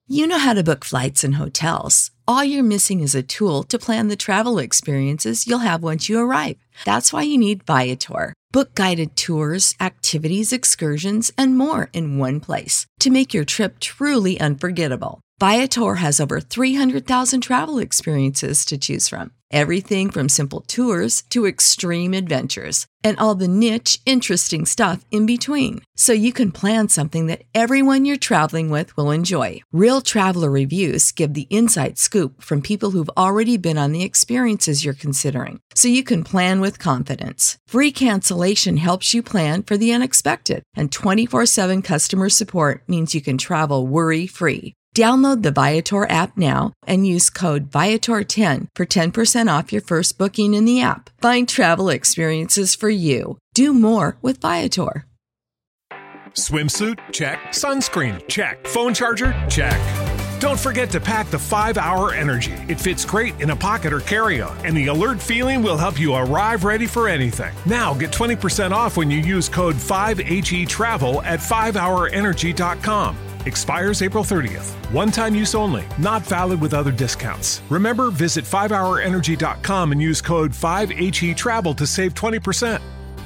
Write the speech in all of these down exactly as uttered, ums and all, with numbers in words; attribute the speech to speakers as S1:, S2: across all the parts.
S1: You know how to book flights and hotels. All you're missing is a tool to plan the travel experiences you'll have once you arrive. That's why you need Viator. Book guided tours, activities, excursions, and more in one place to make your trip truly unforgettable. Viator has over three hundred thousand travel experiences to choose from. Everything from simple tours to extreme adventures and all the niche, interesting stuff in between. So you can plan something that everyone you're traveling with will enjoy. Real traveler reviews give the inside scoop from people who've already been on the experiences you're considering. So you can plan with confidence. Free cancellation helps you plan for the unexpected. And twenty-four seven customer support means you can travel worry-free. Download the Viator app now and use code Viator ten for ten percent off your first booking in the app. Find travel experiences for you. Do more with Viator.
S2: Swimsuit? Check. Sunscreen? Check. Phone charger? Check. Don't forget to pack the five hour Energy. It fits great in a pocket or carry-on, and the alert feeling will help you arrive ready for anything. Now get twenty percent off when you use code five H E Travel at five hour energy dot com. Expires April thirtieth. One-time use only. Not valid with other discounts. Remember, visit five hour energy dot com and use code five H E Travel to save twenty percent.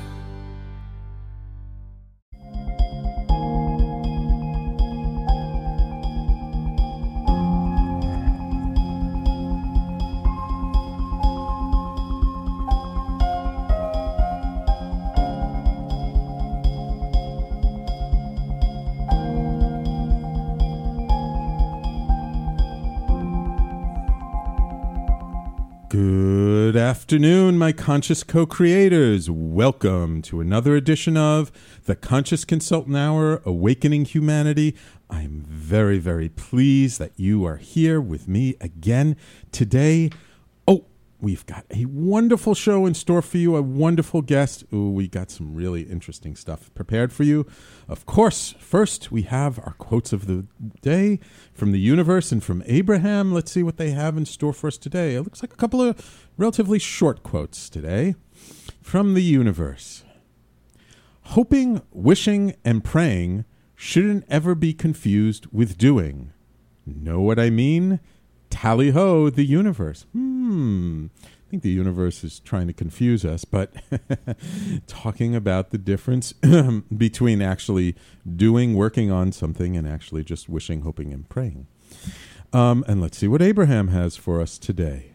S3: Good afternoon, my conscious co-creators. Welcome to another edition of the Conscious Consultant Hour, Awakening Humanity. I'm very, very pleased that you are here with me again today. Oh, we've got a wonderful show in store for you, a wonderful guest. Ooh, we got some really interesting stuff prepared for you. Of course, first we have our quotes of the day from the universe and from Abraham. Let's see what they have in store for us today. It looks like a couple of relatively short quotes today from the universe. Hoping, wishing, and praying shouldn't ever be confused with doing. Know what I mean? Tally ho, the universe. Hmm. I think the universe is trying to confuse us, but talking about the difference between actually doing, working on something, and actually just wishing, hoping, and praying. Um, and let's see what Abraham has for us today.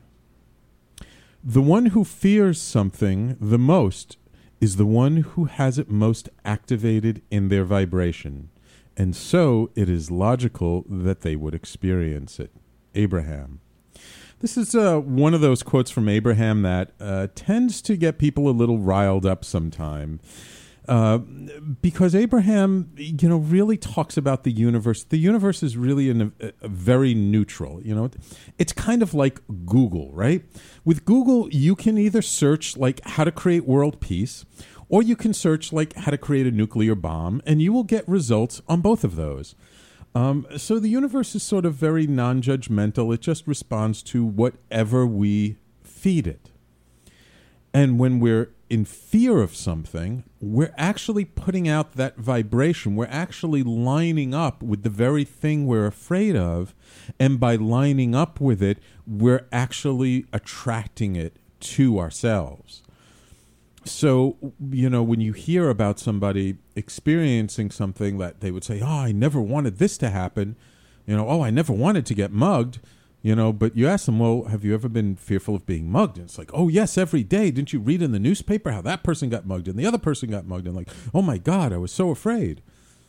S3: The one who fears something the most is the one who has it most activated in their vibration, and so it is logical that they would experience it. Abraham. This is uh, one of those quotes from Abraham that uh, tends to get people a little riled up sometime. Uh, because Abraham, you know, really talks about the universe. The universe is really in a, a very neutral, you know. It's kind of like Google, right? With Google, you can either search like how to create world peace, or you can search like how to create a nuclear bomb, and you will get results on both of those. Um, so the universe is sort of very non-judgmental. It just responds to whatever we feed it. And when we're in fear of something, we're actually putting out that vibration. We're actually lining up with the very thing we're afraid of. And by lining up with it, we're actually attracting it to ourselves. So, you know, when you hear about somebody experiencing something that they would say, oh, I never wanted this to happen, you know, oh, I never wanted to get mugged, you know, but you ask them, well, have you ever been fearful of being mugged? And it's like, oh, yes, every day. Didn't you read in the newspaper how that person got mugged and the other person got mugged? And like, oh, my God, I was so afraid.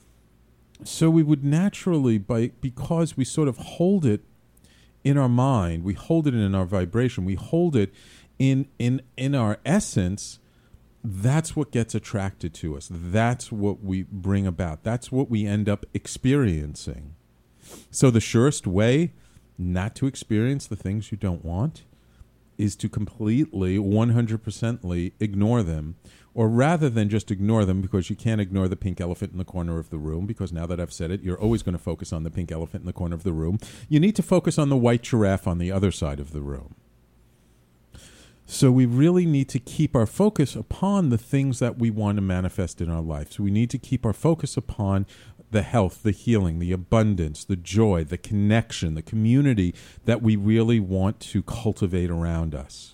S3: So we would naturally, by because we sort of hold it in our mind, we hold it in our vibration, we hold it in in in our essence. That's what gets attracted to us. That's what we bring about. That's what we end up experiencing. So the surest way not to experience the things you don't want is to completely, one hundred percently ignore them. Or rather than just ignore them, because you can't ignore the pink elephant in the corner of the room, because now that I've said it, you're always going to focus on the pink elephant in the corner of the room. You need to focus on the white giraffe on the other side of the room. So we really need to keep our focus upon the things that we want to manifest in our life. So we need to keep our focus upon the health, the healing, the abundance, the joy, the connection, the community that we really want to cultivate around us.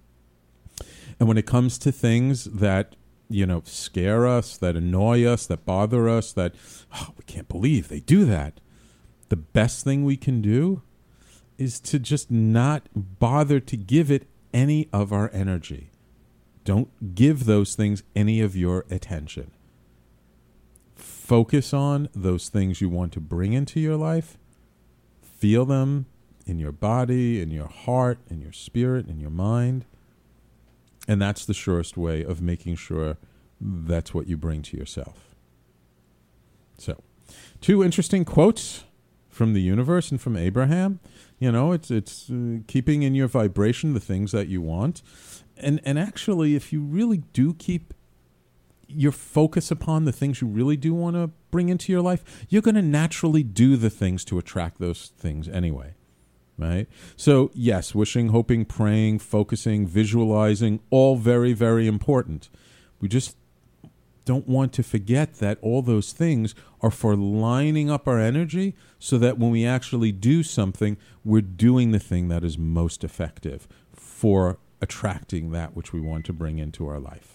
S3: And when it comes to things that, you know, scare us, that annoy us, that bother us, that, oh, we can't believe they do that, the best thing we can do is to just not bother to give it any of our energy. Don't give those things any of your attention. Focus on those things you want to bring into your life. Feel them in your body, in your heart, in your spirit, in your mind. And that's the surest way of making sure that's what you bring to yourself. So, two interesting quotes from the universe and from Abraham. You know, it's it's uh, keeping in your vibration the things that you want. And and actually, if you really do keep your focus upon the things you really do want to bring into your life, you're going to naturally do the things to attract those things anyway, right? So yes, wishing, hoping, praying, focusing, visualizing, all very, very important. We just don't want to forget that all those things are for lining up our energy so that when we actually do something, we're doing the thing that is most effective for attracting that which we want to bring into our life.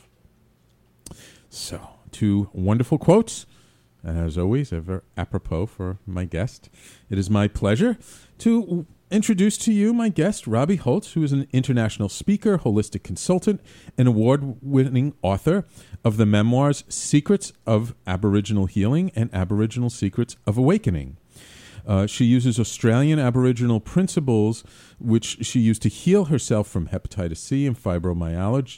S3: So, two wonderful quotes, and as always, ever apropos for my guest. It is my pleasure to introduce to you my guest, Robbie Holtz, who is an international speaker, holistic consultant, and award-winning author of the memoirs Secrets of Aboriginal Healing and Aboriginal Secrets of Awakening. Uh, she uses Australian Aboriginal principles, which she used to heal herself from hepatitis C and fibromyalgia,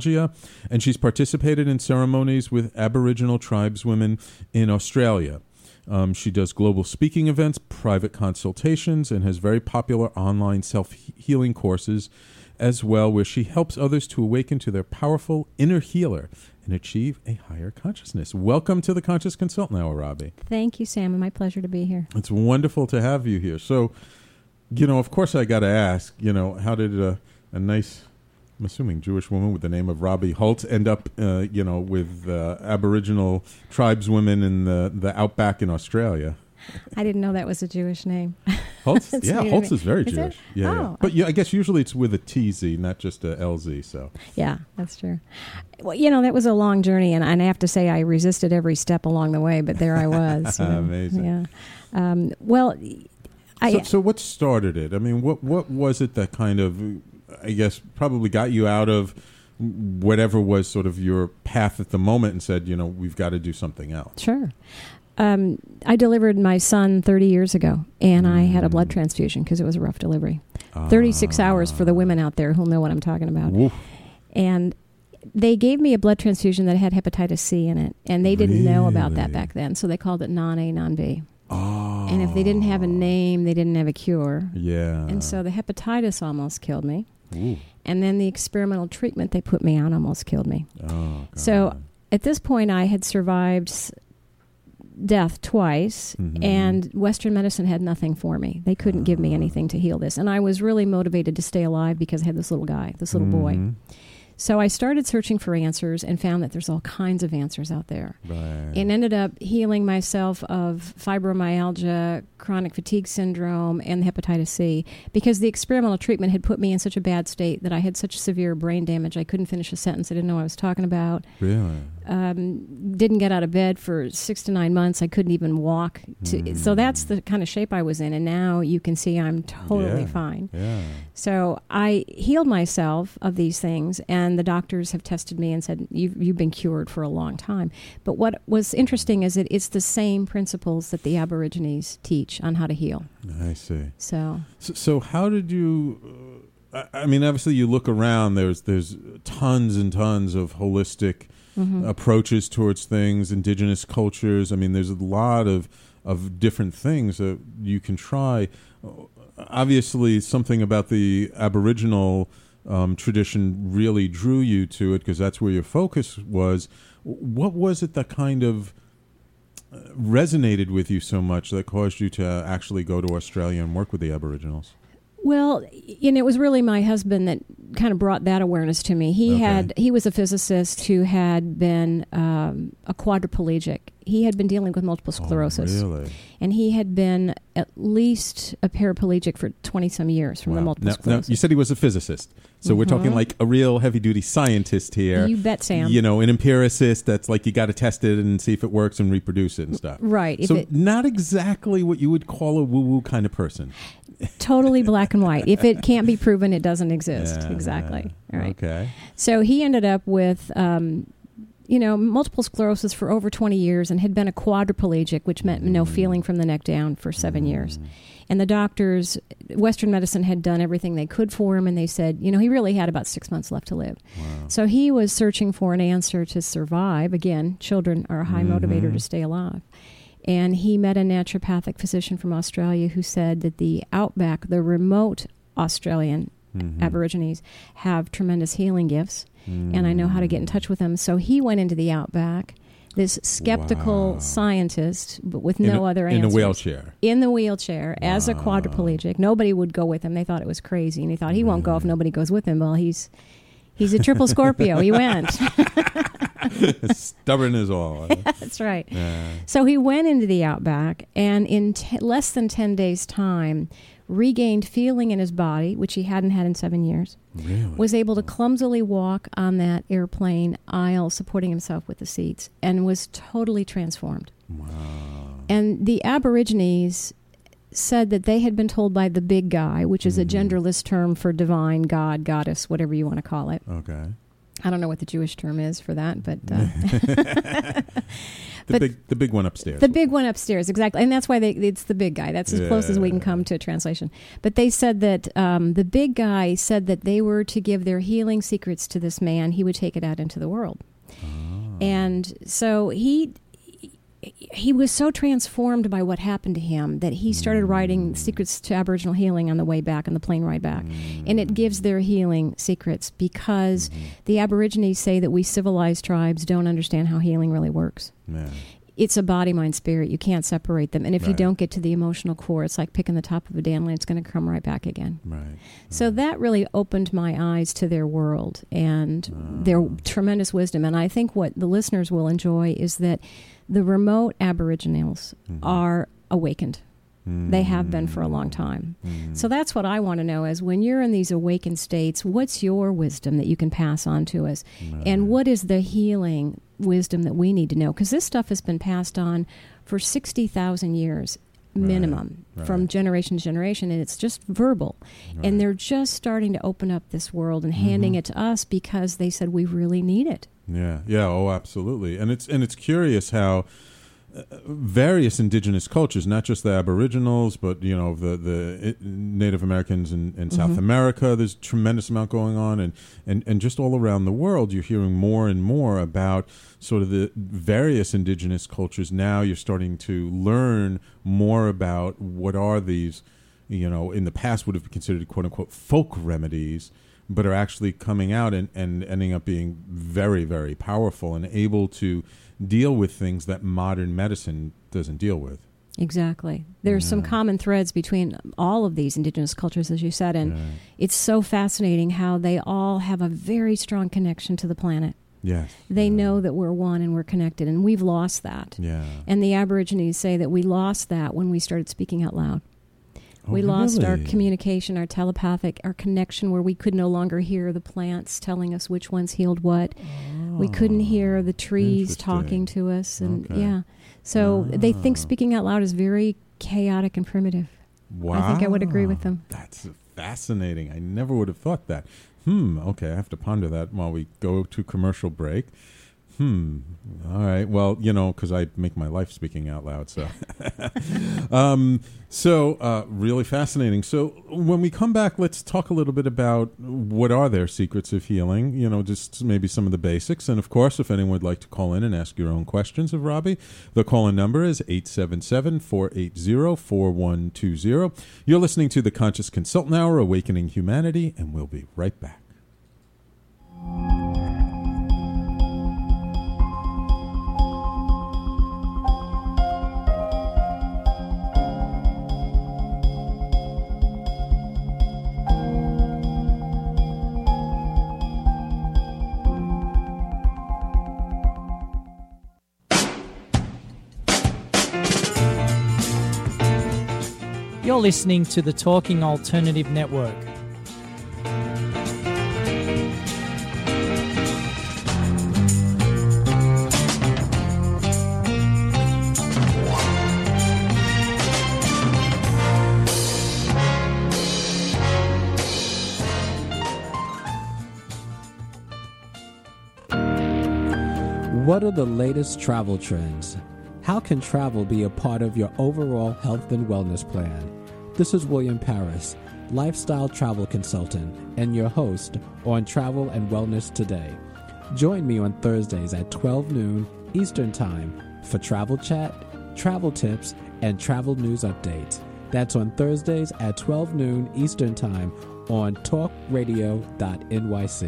S3: and she's participated in ceremonies with Aboriginal tribeswomen in Australia. Um, she does global speaking events, private consultations, and has very popular online self-healing courses as well, where she helps others to awaken to their powerful inner healer and achieve a higher consciousness. Welcome to the Conscious Consultant Hour, Robbie.
S4: Thank you, Sam. My pleasure to be here.
S3: It's wonderful to have you here. So, you know, of course I got to ask, you know, how did a, a nice, I'm assuming Jewish woman with the name of Robbie Holtz end up, uh, you know, with uh, Aboriginal tribeswomen in the, the outback in Australia?
S4: I didn't know that was a Jewish name.
S3: Holtz? Yeah, Holtz is very
S4: is
S3: Jewish.
S4: It?
S3: Yeah,
S4: oh,
S3: yeah. But yeah, I guess usually it's with a T Z, not just a L Z. So
S4: yeah, that's true. Well, you know, that was a long journey, and, and I have to say I resisted every step along the way, but there I was. You know?
S3: Amazing.
S4: Yeah. Um, well, I.
S3: So, so what started it? I mean, what what was it that kind of, I guess, probably got you out of whatever was sort of your path at the moment and said, you know, we've got to do something else?
S4: Sure. Um, I delivered my son thirty years ago, and mm. I had a blood transfusion because it was a rough delivery. Uh, thirty-six hours for the women out there who'll know what I'm talking about.
S3: Woof.
S4: And they gave me a blood transfusion that had hepatitis C in it, and they didn't
S3: really?
S4: know about that back then, so they called it non-A, non-B.
S3: Oh.
S4: And if they didn't have a name, they didn't have a cure.
S3: Yeah.
S4: And so the hepatitis almost killed me.
S3: Ooh.
S4: And then the experimental treatment they put me on almost killed me.
S3: Oh, God.
S4: So at this point, I had survived death twice, mm-hmm. and Western medicine had nothing for me. They couldn't uh, give me anything to heal this. And I was really motivated to stay alive because I had this little guy, this little
S3: mm-hmm.
S4: boy. So I started searching for answers and found that there's all kinds of answers out there.
S3: Right.
S4: And ended up healing myself of fibromyalgia, chronic fatigue syndrome, and hepatitis C because the experimental treatment had put me in such a bad state that I had such severe brain damage I couldn't finish a sentence. I didn't know what I was talking about.
S3: Really?
S4: Um, didn't get out of bed for six to nine months. I couldn't even walk. To, mm. So that's the kind of shape I was in. And now you can see I'm totally
S3: yeah.
S4: fine.
S3: Yeah.
S4: So I healed myself of these things, and the doctors have tested me and said, you've, you've been cured for a long time. But what was interesting is that it's the same principles that the Aborigines teach on how to heal.
S3: I see.
S4: So,
S3: so, so how did you, uh, I mean, obviously you look around, there's there's tons and tons of holistic mm-hmm. approaches towards things, indigenous cultures. I mean, there's a lot of, of different things that you can try. Obviously, something about the Aboriginal um, tradition really drew you to it because that's where your focus was. What was it that kind of resonated with you so much that caused you to actually go to Australia and work with the Aboriginals?
S4: Well, you know, it was really my husband that kind of brought that awareness to me. He
S3: Okay.
S4: had he was a physicist who had been um, a quadriplegic. He had been dealing with multiple sclerosis,
S3: Oh, really?
S4: and he had been at least a paraplegic for twenty some years from the
S3: Wow.
S4: multiple
S3: Now, now,
S4: sclerosis.
S3: you said he was a physicist, so we're talking
S4: Mhm.
S3: like a real heavy-duty scientist here.
S4: You bet, Sam.
S3: You know, an empiricist that's like you got to test it and see if it works and reproduce it and stuff.
S4: Right. If
S3: So
S4: it,
S3: not exactly what you would call a woo-woo kind of person.
S4: totally black and white. If it can't be proven, it doesn't exist.
S3: Yeah,
S4: exactly.
S3: yeah.
S4: All right.
S3: Okay.
S4: So he ended up with, um, you know, multiple sclerosis for over twenty years and had been a quadriplegic, which meant no feeling from the neck down for seven years. And the doctors, Western medicine had done everything they could for him, and they said, you know, he really had about six months left to live.
S3: Wow.
S4: So he was searching for an answer to survive. Again, children are a high
S3: Mhm.
S4: motivator to stay alive. And he met a naturopathic physician from Australia who said that the outback, the remote Australian
S3: Mhm.
S4: Aborigines, have tremendous healing gifts. And I know how to get in touch with them. So he went into the outback, this skeptical
S3: Wow.
S4: scientist, but with
S3: In
S4: no
S3: a-
S4: other
S3: in a
S4: answers.
S3: wheelchair.
S4: In the wheelchair, as a
S3: Wow.
S4: quadriplegic. Nobody would go with him. They thought it was crazy. And he thought, he won't go if nobody goes with him. Well, he's he's a triple Scorpio. He went.
S3: Stubborn as all.
S4: That's right.
S3: Yeah.
S4: So he went into the outback, and in te- less than ten days' time, regained feeling in his body, which he hadn't had in seven years,
S3: Really?
S4: was able to clumsily walk on that airplane aisle, supporting himself with the seats, and was totally transformed.
S3: Wow.
S4: And the Aborigines said that they had been told by the big guy, which is a
S3: Mhm.
S4: genderless term for divine, God, goddess, whatever you want to call it.
S3: Okay.
S4: I don't know what the Jewish term is for that, but... Uh,
S3: The
S4: But
S3: big the big one upstairs.
S4: The big one upstairs, exactly. And that's why they, it's the big guy. That's as close as we can
S3: Yeah.
S4: come to a translation. But they said that um, the big guy said that they were to give their healing secrets to this man. He would take it out into the world.
S3: Ah.
S4: And so he he was so transformed by what happened to him that he started writing Secrets to Aboriginal Healing on the way back, on the plane ride back. And it gives their healing secrets because the Aborigines say that we civilized tribes don't understand how healing really works.
S3: Yeah.
S4: It's a body, mind, spirit. You can't separate them. And if you
S3: Right.
S4: don't get to the emotional core, it's like picking the top of a dandelion. It's going to come right back again.
S3: Right.
S4: So that really opened my eyes to their world and their tremendous wisdom. And I think what the listeners will enjoy is that the remote Aboriginals
S3: Mhm.
S4: are awakened. They have been for a long time.
S3: Mm.
S4: So that's what I want to know is when you're in these awakened states, what's your wisdom that you can pass on to us? And what is the healing wisdom that we need to know? Because this stuff has been passed on for sixty thousand years minimum,
S3: Right,
S4: from
S3: right.
S4: generation to generation, and it's just verbal.
S3: Right.
S4: And they're just starting to open up this world and handing
S3: Mhm.
S4: it to us because they said we really need it.
S3: Yeah, yeah, oh, absolutely, and it's and it's curious how uh, various indigenous cultures, not just the Aboriginals, but you know the the I- Native Americans in, in South
S4: Mhm.
S3: America. There's a tremendous amount going on, and, and and just all around the world, you're hearing more and more about sort of the various indigenous cultures. Now you're starting to learn more about what are these, you know, in the past would have been considered quote unquote folk remedies, but are actually coming out and, and ending up being very, very powerful and able to deal with things that modern medicine doesn't deal with.
S4: Exactly. There's some
S3: Yeah.
S4: common threads between all of these indigenous cultures, as you said, and
S3: Yeah.
S4: it's so fascinating how they all have a very strong connection to the planet.
S3: Yes.
S4: They
S3: Yeah.
S4: know that we're one and we're connected, and we've lost that.
S3: Yeah.
S4: And the Aborigines say that we lost that when we started speaking out loud.
S3: Oh,
S4: we lost our
S3: really?
S4: communication, our telepathic, our connection where we could no longer hear the plants telling us which ones healed what. We couldn't hear the trees
S3: Interesting.
S4: talking to us. And
S3: Okay.
S4: yeah. So they think
S3: Ah.
S4: speaking out loud is very chaotic and primitive.
S3: Wow.
S4: I think I would agree with them.
S3: That's fascinating. I never would have thought that. Hmm. Okay, I have to ponder that while we go to commercial break. Hmm. All right. Well, you know, because I make my life speaking out loud. So, um, so uh, really fascinating. So when we come back, let's talk a little bit about what are their secrets of healing. You know, just maybe some of the basics. And of course, if anyone would like to call in and ask your own questions of Robbie, the call-in number is eight seven seven, four eight zero, four one two zero. You're listening to the Conscious Consultant Hour, Awakening Humanity, and we'll be right back.
S5: listening to the Talking Alternative Network.
S6: What are the latest travel trends? How can travel be a part of your overall health and wellness plan? This is William Paris, lifestyle travel consultant, and your host on Travel and Wellness Today. Join me on Thursdays at twelve noon Eastern Time for travel chat, travel tips, and travel news updates. That's on Thursdays at twelve noon Eastern Time on talk radio dot N Y C.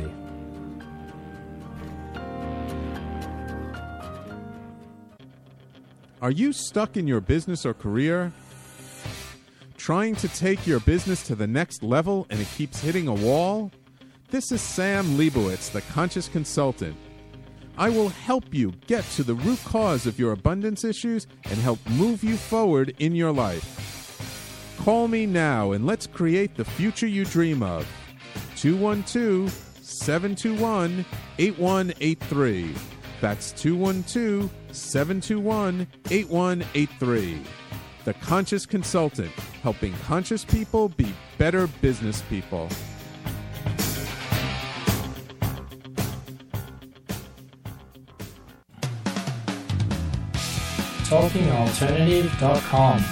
S3: Are you stuck in your business or career? Trying to take your business to the next level and it keeps hitting a wall? This is Sam Leibowitz, the Conscious Consultant. I will help you get to the root cause of your abundance issues and help move you forward in your life. Call me now and let's create the future you dream of. two one two, seven two one, eight one eight three. That's two one two, seven two one, eight one eight three. The Conscious Consultant, helping conscious people be better business people.
S5: talking alternative dot com.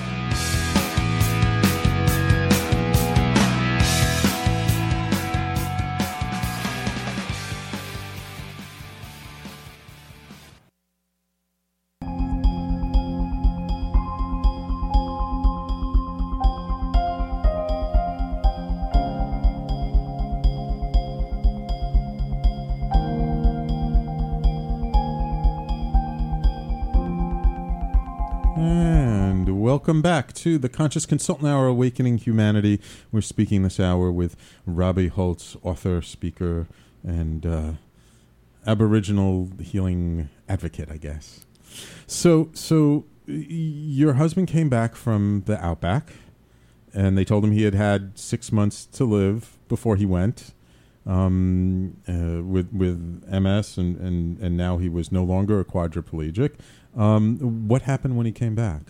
S3: Welcome back to the Conscious Consultant Hour, Awakening Humanity. We're speaking this hour with Robbie Holtz, author, speaker, and uh, Aboriginal healing advocate, I guess. So, so y- your husband came back from the outback, and they told him he had had six months to live before he went um, uh, with with M S, and, and, and now he was no longer a quadriplegic. Um, what happened when he came back?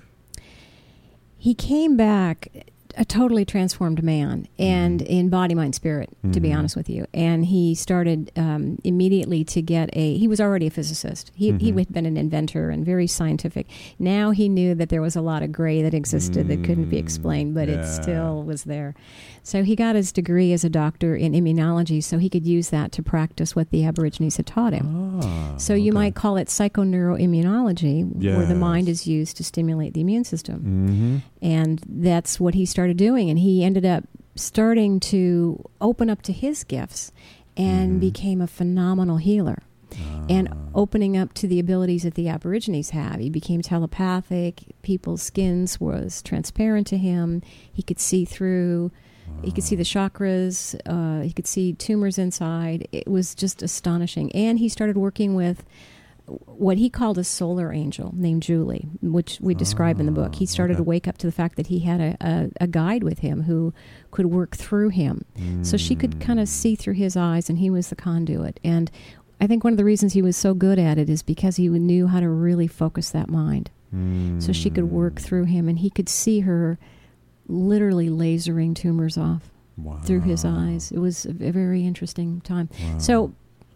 S4: He came back a totally transformed man, and mm-hmm. in body, mind, spirit, mm-hmm. to be honest with you. And he started um, immediately to get a, he was already a physicist. He, mm-hmm. he had been an inventor and very scientific. Now he knew that there was a lot of gray that existed mm-hmm. that couldn't be explained, but yeah. it still was there. So he got his degree as a doctor in immunology so he could use that to practice what the Aborigines had taught him. Ah, so you okay. might call it psychoneuroimmunology, yes. where the mind is used to stimulate the immune system.
S3: Mm-hmm.
S4: And that's what he started doing. And he ended up starting to open up to his gifts and mm-hmm. became a phenomenal healer. Ah. And opening up to the abilities that the Aborigines have. He became telepathic. People's skins was transparent to him. He could see through. He could see the chakras. Uh, he could see tumors inside. It was just astonishing. And he started working with what he called a solar angel named Julie, which we describe oh, in the book. He started okay. to wake up to the fact that he had a, a, a guide with him who could work through him. Mm. So she could kind of see through his eyes, and he was the conduit. And I think one of the reasons he was so good at it is because he knew how to really focus that mind.
S3: Mm.
S4: So she could work through him, and he could see her literally lasering tumors off
S3: wow.
S4: through his eyes. It was a very interesting time.
S3: Wow.
S4: So,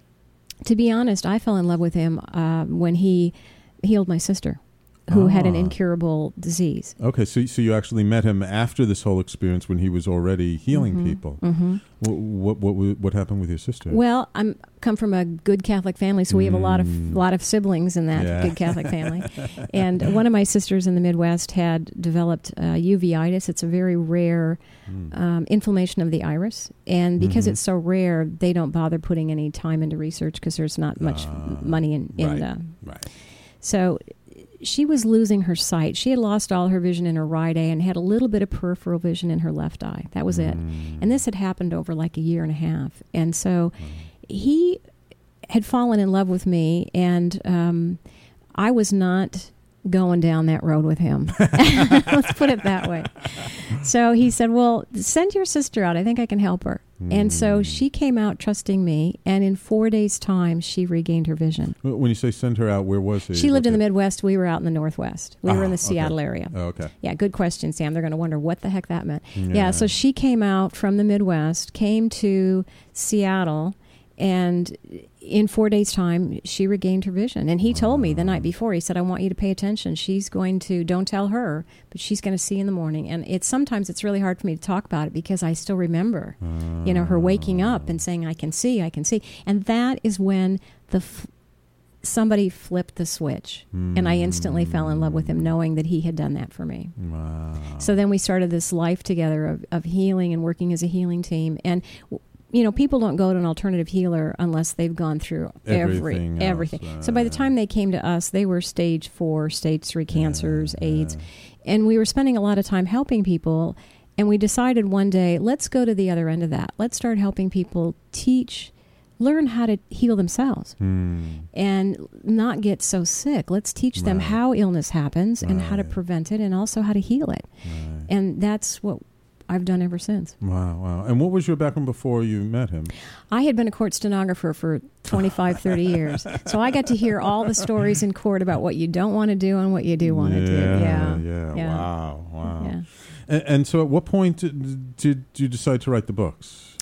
S4: to be honest, I fell in love with him uh, when he healed my sister, who ah. had an incurable disease.
S3: Okay, so so you actually met him after this whole experience when he was already healing
S4: mm-hmm. people.
S3: Mm-hmm. What, what what what happened with your sister?
S4: Well, I'm come from a good Catholic family, so we have a lot of
S3: Mm.
S4: lot of siblings in that
S3: Yeah.
S4: good Catholic family. And one of my sisters in the Midwest had developed uh, uveitis. It's a very rare
S3: Mm.
S4: um, inflammation of the iris, and because
S3: Mhm.
S4: it's so rare, they don't bother putting any time into research because there's not much
S3: Ah,
S4: money in. in
S3: right.
S4: uh,
S3: Right.
S4: So she was losing her sight. She had lost all her vision in her right eye and had a little bit of peripheral vision in her left eye. That was it.
S3: Mm.
S4: And this had happened over like a year and a half. And so he had fallen in love with me, and um, I was not going down that road with him. Let's put it that way. So he said, well, send your sister out. I think I can help her. Mm. And so she came out trusting me, and in four days' time, she regained her vision.
S3: When you say send her out, where was she?
S4: She lived
S3: was
S4: in the
S3: it?
S4: Midwest. We were out in the Northwest. We
S3: ah,
S4: were in the Seattle
S3: okay.
S4: area.
S3: Oh, okay.
S4: Yeah, good question, Sam. They're going to wonder what the heck that meant.
S3: Yeah.
S4: yeah, so she came out from the Midwest, came to Seattle, and in four days' time, she regained her vision. And he told me the night before, he said, I want you to pay attention. She's going to, don't tell her, but she's going to see in the morning. And it's sometimes it's really hard for me to talk about it because I still remember, uh, you know, her waking up and saying, I can see, I can see. And that is when the f- somebody flipped the switch. Mm. And I instantly fell in love with him, knowing that he had done that for me.
S3: Wow.
S4: So then we started this life together of, of healing and working as a healing team. And you know, people don't go to an alternative healer unless they've gone through everything. Every, everything. Uh, so by the time they came to us, they were stage four, stage three cancers, yeah, AIDS. Yeah. And we were spending a lot of time helping people. And we decided one day, let's go to the other end of that. Let's start helping people teach, learn how to heal themselves hmm. and not get so sick. Let's teach right. them how illness happens right. and how to prevent it and also how to heal it. Right. And that's what I've done ever since.
S3: Wow, wow. And what was your background before you met him?
S4: I had been a court stenographer for twenty-five, thirty years. So I got to hear all the stories in court about what you don't want to do and what you do want to
S3: yeah,
S4: do. Yeah,
S3: yeah. Yeah. Wow, wow.
S4: Yeah.
S3: And, and so at what point did, did you decide to write the books?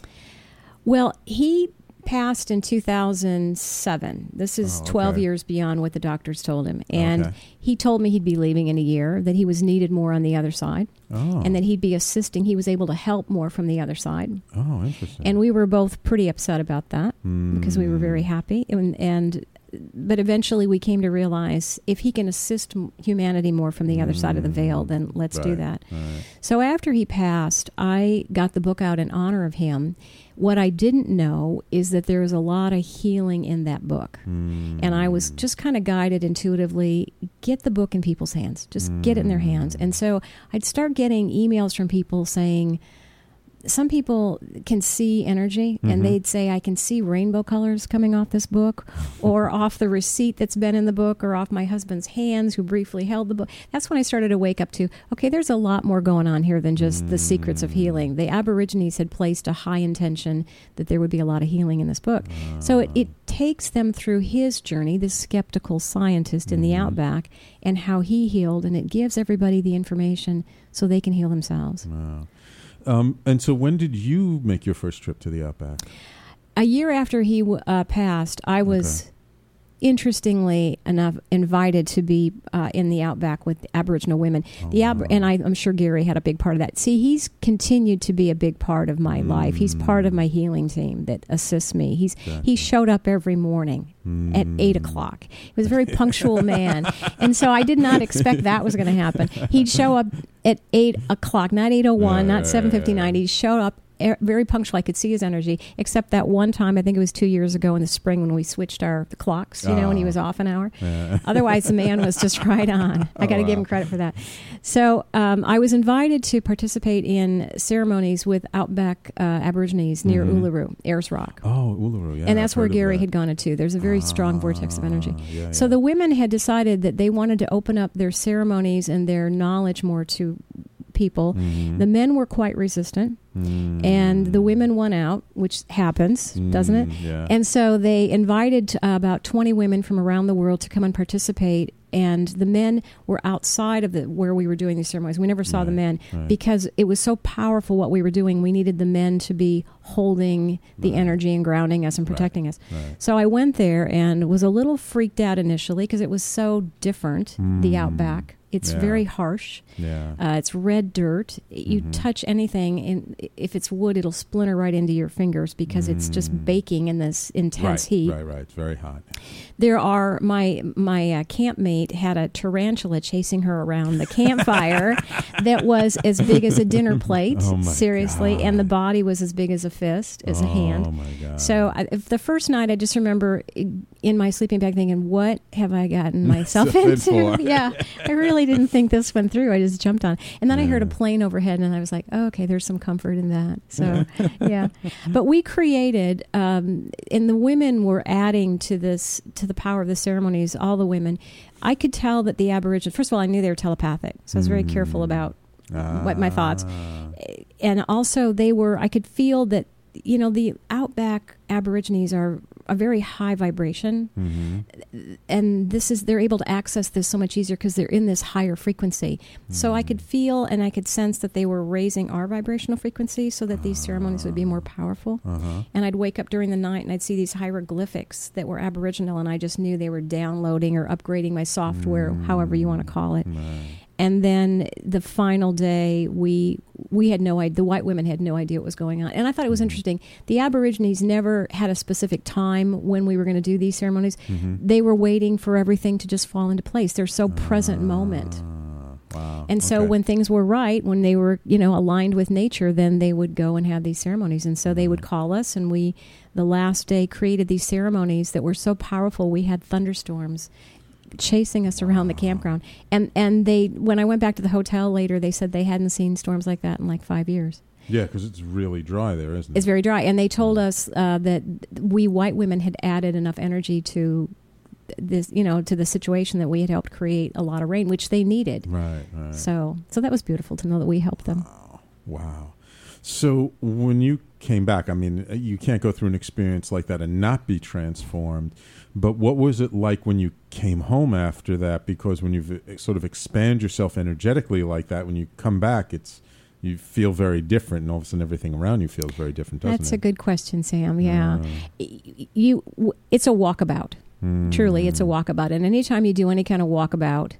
S4: Well, he passed in two thousand seven. This is oh, okay. twelve years beyond what the doctors told him. And okay. he told me he'd be leaving in a year, that he was needed more on the other side, oh. and that he'd be assisting. He was able to help more from the other side.
S3: Oh, interesting.
S4: And we were both pretty upset about that
S3: mm.
S4: because we were very happy. And, and but eventually we came to realize if he can assist humanity more from the mm. other side of the veil, then let's
S3: right.
S4: do that.
S3: Right.
S4: So after he passed, I got the book out in honor of him. What I didn't know is that there was a lot of healing in that book. Mm. And I was just kind of guided intuitively, get the book in people's hands. Just mm. get it in their hands. And so I'd start getting emails from people saying, some people can see energy, mm-hmm. and they'd say, I can see rainbow colors coming off this book, or off the receipt that's been in the book, or off my husband's hands who briefly held the book. That's when I started to wake up to, okay, there's a lot more going on here than just mm. the secrets of healing. The Aborigines had placed a high intention that there would be a lot of healing in this book. Uh. So it, it takes them through his journey, this skeptical scientist in mm-hmm. the outback, and how he healed, and it gives everybody the information so they can heal themselves.
S3: Wow. Um, and so when did you make your first trip to the Outback?
S4: A year after he uh, passed, I was, okay. interestingly enough, invited to be uh, in the Outback with Aboriginal women. Oh, the Ab- wow. And I, I'm sure Gary had a big part of that. See, he's continued to be a big part of my mm. life. He's part of my healing team that assists me. He's exactly. He showed up every morning mm. at eight o'clock. He was a very punctual man. And so I did not expect that was going to happen. He'd show up at eight o'clock, not eight oh one, not seven fifty-nine. He showed up very punctual. I could see his energy, except that one time, I think it was two years ago in the spring when we switched our the clocks, you oh. know, and he was off an hour. Yeah. Otherwise, the man was just right on. I got to oh, wow. give him credit for that. So um, I was invited to participate in ceremonies with Outback uh, Aborigines near mm-hmm. Uluru, Ayers Rock.
S3: Oh, Uluru, yeah.
S4: And that's
S3: I've
S4: where Gary
S3: that.
S4: had gone to, too. There's a very ah, strong vortex of energy.
S3: Yeah,
S4: so
S3: yeah.
S4: the women had decided that they wanted to open up their ceremonies and their knowledge more to people. Mm-hmm. The men were quite resistant, mm. and the women won out, which happens, mm, doesn't it?
S3: Yeah.
S4: And so they invited uh, about twenty women from around the world to come and participate, and the men were outside of the where we were doing these ceremonies. We never saw right, the men right. because it was so powerful what we were doing. We needed the men to be holding the right. energy and grounding us and protecting
S3: right,
S4: us.
S3: Right.
S4: So I went there and was a little freaked out initially because it was so different, mm. the Outback. It's
S3: yeah.
S4: very harsh.
S3: Yeah. Uh,
S4: it's red dirt. You mm-hmm. touch anything, and if it's wood, it'll splinter right into your fingers because mm. it's just baking in this intense
S3: right,
S4: heat.
S3: Right, right. It's very hot.
S4: There are, my my uh, campmate had a tarantula chasing her around the campfire that was as big as a dinner plate,
S3: oh my
S4: seriously,
S3: God.
S4: and the body was as big as a fist, as
S3: oh
S4: a hand.
S3: Oh, my God.
S4: So I, if the first night, I just remember in my sleeping bag thinking, what have I gotten myself into? Yeah, I really didn't think this went through. I just jumped on. And then yeah. I heard a plane overhead, and I was like, oh, okay, there's some comfort in that. So, yeah. But we created, um, and the women were adding to this, to the power of the ceremonies, all the women, I could tell that the Aborigines, first of all, I knew they were telepathic, so I was very careful about
S3: Ah.
S4: what my thoughts. And also they were, I could feel that, you know, the outback Aborigines are a very high vibration.
S3: Mm-hmm.
S4: And this is, they're able to access this so much easier because they're in this higher frequency. Mm-hmm. So I could feel and I could sense that they were raising our vibrational frequency so that these ceremonies would be more powerful.
S3: Uh-huh.
S4: And I'd wake up during the night and I'd see these hieroglyphics that were Aboriginal, and I just knew they were downloading or upgrading my software, mm-hmm. however you want to call it.
S3: Right.
S4: And then the final day, we we had no idea, the white women had no idea what was going on. And I thought it was interesting. The Aborigines never had a specific time when we were going to do these ceremonies.
S3: Mm-hmm.
S4: They were waiting for everything to just fall into place. They're so present
S3: Ah,
S4: moment.
S3: Wow.
S4: And so
S3: Okay.
S4: when things were right, when they were, you know, aligned with nature, then they would go and have these ceremonies. And so they would call us, and we, the last day, created these ceremonies that were so powerful. We had thunderstorms chasing us around the campground. And and they, when I went back to the hotel later, they said they hadn't seen storms like that in like five years.
S3: Yeah, because it's really dry there, isn't it?
S4: It's very dry. And they told us uh, that we white women had added enough energy to this, you know, to the situation, that we had helped create a lot of rain, which they needed.
S3: Right, right.
S4: So, so that was beautiful to know that we helped them.
S3: Wow. So when you came back, I mean, you can't go through an experience like that and not be transformed. But what was it like when you came home after that? Because when you sort of expand yourself energetically like that, when you come back, it's you feel very different, and all of a sudden everything around you feels very different, doesn't it?
S4: That's a good question, Sam. Yeah.
S3: Uh,
S4: You, it's a walkabout.
S3: mm,
S4: Truly, it's a walkabout. And anytime you do any kind of walkabout,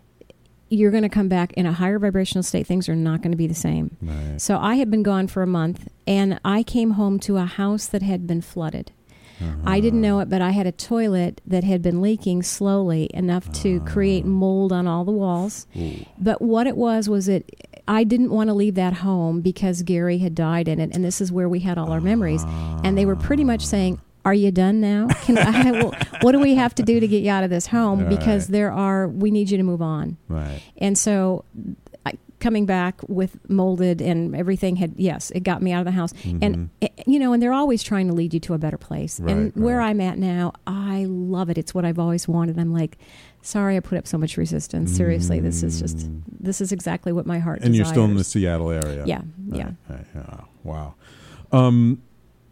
S4: you're going to come back in a higher vibrational state. Things are not going to be the same.
S3: Right.
S4: So I had been gone for a month, and I came home to a house that had been flooded.
S3: Uh-huh.
S4: I didn't know it, but I had a toilet that had been leaking slowly enough to create mold on all the walls.
S3: Ooh.
S4: But what it was was it, I didn't want to leave that home because Gary had died in it, and this is where we had all our memories. And they were pretty much saying, "Are you done now? Can I, well, what do we have to do to get you out of this home? Because
S3: Right.
S4: there are, we need you to move on."
S3: Right.
S4: And so I, coming back with molded and everything had, yes, it got me out of the house.
S3: Mm-hmm.
S4: And, eh, you know, and they're always trying to lead you to a better place.
S3: Right,
S4: and where
S3: right.
S4: I'm at now, I love it. It's what I've always wanted. I'm like, sorry I put up so much resistance. Seriously, this is just, this is exactly what my heart
S3: And
S4: desires.
S3: you're still in the Seattle area.
S4: Yeah,
S3: Right,
S4: yeah.
S3: right, yeah. Wow. Um,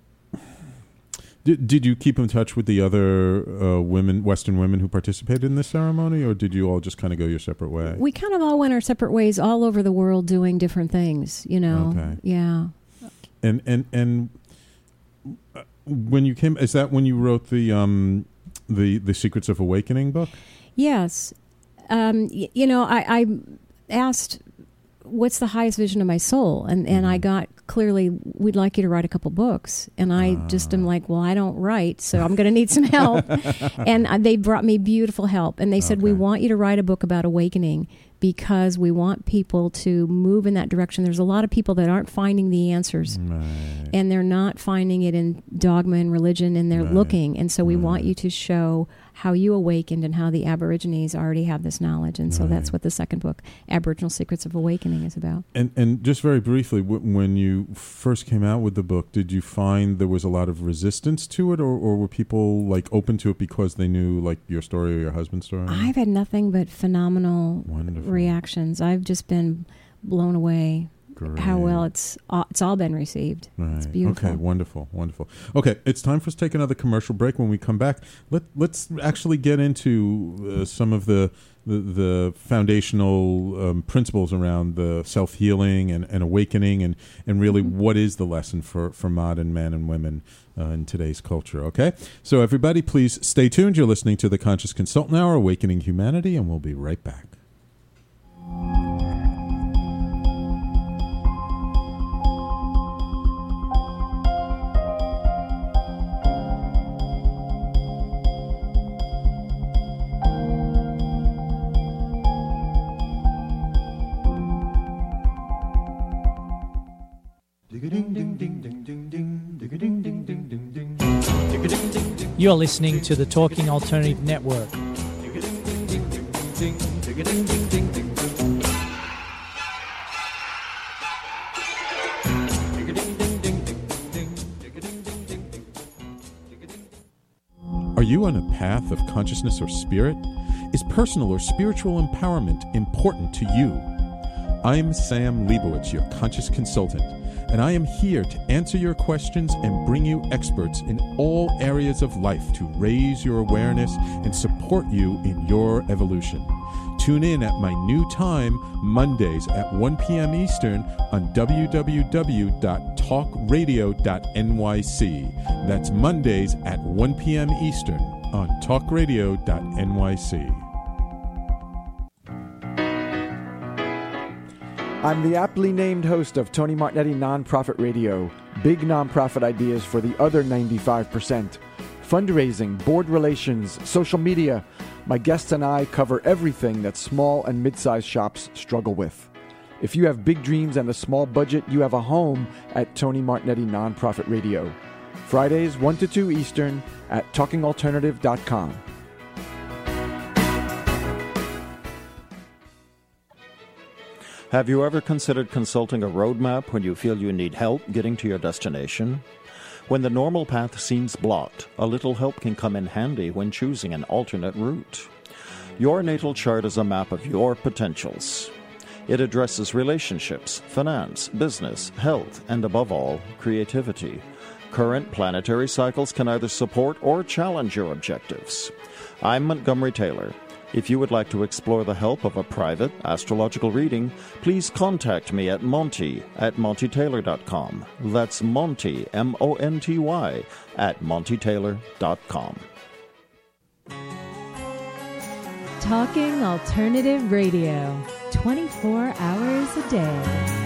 S3: did, did you keep in touch with the other uh, women, Western women who participated in this ceremony, or did you all just kind of go your separate way?
S4: We kind of all went our separate ways all over the world doing different things, you know.
S3: Okay.
S4: Yeah.
S3: And and and uh, when you came, is that when you wrote the um the the Secrets of Awakening book?
S4: Yes. Um, y- you know, I, I asked, what's the highest vision of my soul? And, and I got clearly, we'd like you to write a couple books. And I just am like, well, I don't write, so I'm going to need some help. And uh, they brought me beautiful help. And they said, we
S3: Okay.
S4: want you to write a book about awakening because we want people to move in that direction. There's a lot of people that aren't finding the answers.
S3: Right.
S4: And they're not finding it in dogma and religion, and they're
S3: Right.
S4: looking. And so we want
S3: Right.
S4: you to show how you awakened and how the Aborigines already have this knowledge. And so
S3: Right.
S4: that's what the second book, Aboriginal Secrets of Awakening, is about.
S3: And and just very briefly, w- when you first came out with the book, did you find there was a lot of resistance to it, or, or were people like open to it because they knew like your story or your husband's story?
S4: I've had nothing but phenomenal
S3: Wonderful.
S4: reactions. I've just been blown away
S3: Great.
S4: how well it's all, it's all been received.
S3: Right.
S4: It's beautiful.
S3: Okay, wonderful, wonderful. Okay, it's time for us to take another commercial break. When we come back, let let's actually get into uh, some of the the, the foundational um, principles around the self healing and, and awakening, and and really
S4: Mm-hmm.
S3: what is the lesson for for modern men and women uh, in today's culture. Okay, so everybody, please stay tuned. You're listening to the Conscious Consultant Hour, Awakening Humanity, and we'll be right back.
S5: You're listening to the Talking Alternative Network.
S3: Are you on a path of consciousness or spirit? Is personal or spiritual empowerment important to you? I'm Sam Leibowitz, your conscious consultant, and I am here to answer your questions and bring you experts in all areas of life to raise your awareness and support you in your evolution. Tune in at my new time, Mondays at one p.m. Eastern on w w w dot talk radio dot n y c. That's Mondays at one p.m. Eastern on talk radio dot n y c.
S7: I'm the aptly named host of Tony Martignetti Nonprofit Radio. Big nonprofit ideas for the other ninety-five percent. Fundraising, board relations, social media. My guests and I cover everything that small and mid-sized shops struggle with. If you have big dreams and a small budget, you have a home at Tony Martignetti Nonprofit Radio. Fridays, one to two Eastern at talking alternative dot com.
S8: Have you ever considered consulting a roadmap when you feel you need help getting to your destination? When the normal path seems blocked, a little help can come in handy when choosing an alternate route. Your natal chart is a map of your potentials. It addresses relationships, finance, business, health, and above all, creativity. Current planetary cycles can either support or challenge your objectives. I'm Montgomery Taylor. If you would like to explore the help of a private astrological reading, please contact me at Monty at monty taylor dot com. That's Monty, M O N T Y, at monty taylor dot com.
S9: Talking Alternative Radio, twenty-four hours a day.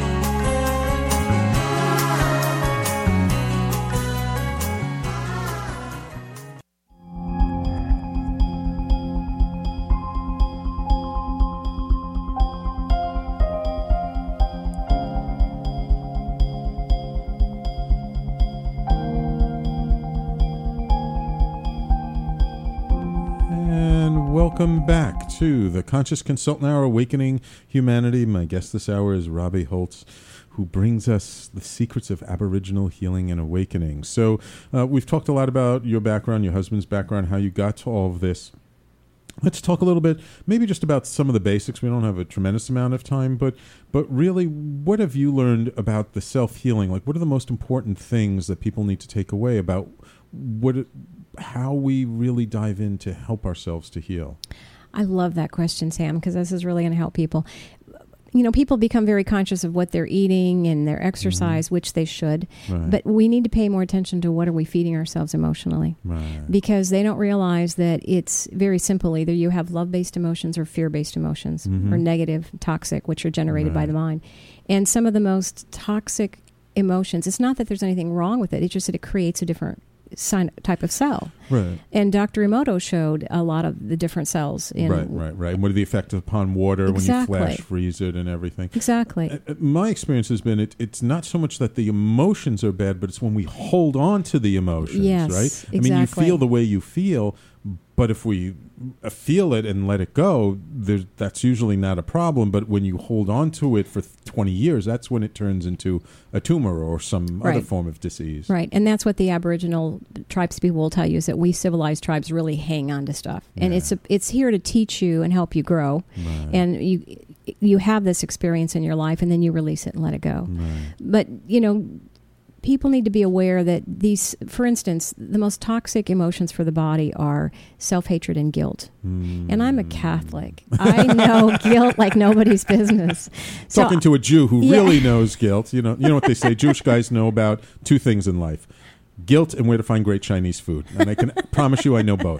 S3: Welcome back to the Conscious Consultant Hour, Awakening Humanity. My guest this hour is Robbie Holtz, who brings us the secrets of Aboriginal healing and awakening. So uh, we've talked a lot about your background, your husband's background, how you got to all of this. Let's talk a little bit, maybe just about some of the basics. We don't have a tremendous amount of time, but but really, what have you learned about the self-healing? Like, what are the most important things that people need to take away about what it, how we really dive in to help ourselves to heal?
S4: I love that question, Sam, because this is really going to help people. You know, people become very conscious of what they're eating and their exercise, mm-hmm. which they should. Right. But we need to pay more attention to what are we feeding ourselves emotionally.
S3: Right.
S4: Because they don't realize that it's very simple. Either you have love-based emotions or fear-based emotions, mm-hmm. or negative, toxic, which are generated right. by the mind. And some of the most toxic emotions, it's not that there's anything wrong with it. It's just that it creates a different sign, type of cell.
S3: Right.
S4: And Doctor Emoto showed a lot of the different cells. In
S3: right, right, right. And what are the effects upon water
S4: exactly.
S3: when you flash freeze it and everything?
S4: Exactly.
S3: Uh, my experience has been it, it's not so much that the emotions are bad, but it's when we hold on to the emotions,
S4: yes,
S3: right?
S4: Exactly.
S3: I mean, you feel the way you feel, but if we feel it and let it go, that's usually not a problem. But when you hold on to it for twenty years, that's when it turns into a tumor or some
S4: right.
S3: other form of disease.
S4: Right. And that's what the Aboriginal tribes people will tell you, is that we civilized tribes really hang on to stuff. And yeah. it's a, it's here to teach you and help you grow.
S3: Right.
S4: And you you have this experience in your life, and then you release it and let it go.
S3: Right.
S4: But, you know, people need to be aware that these, for instance, the most toxic emotions for the body are self-hatred and guilt.
S3: Mm.
S4: And I'm a Catholic. I know guilt like nobody's business. So,
S3: Talking to a Jew who
S4: yeah.
S3: really knows guilt, you know, you know what they say, Jewish guys know about two things in life: guilt and where to find great Chinese food. And I can promise you I know both.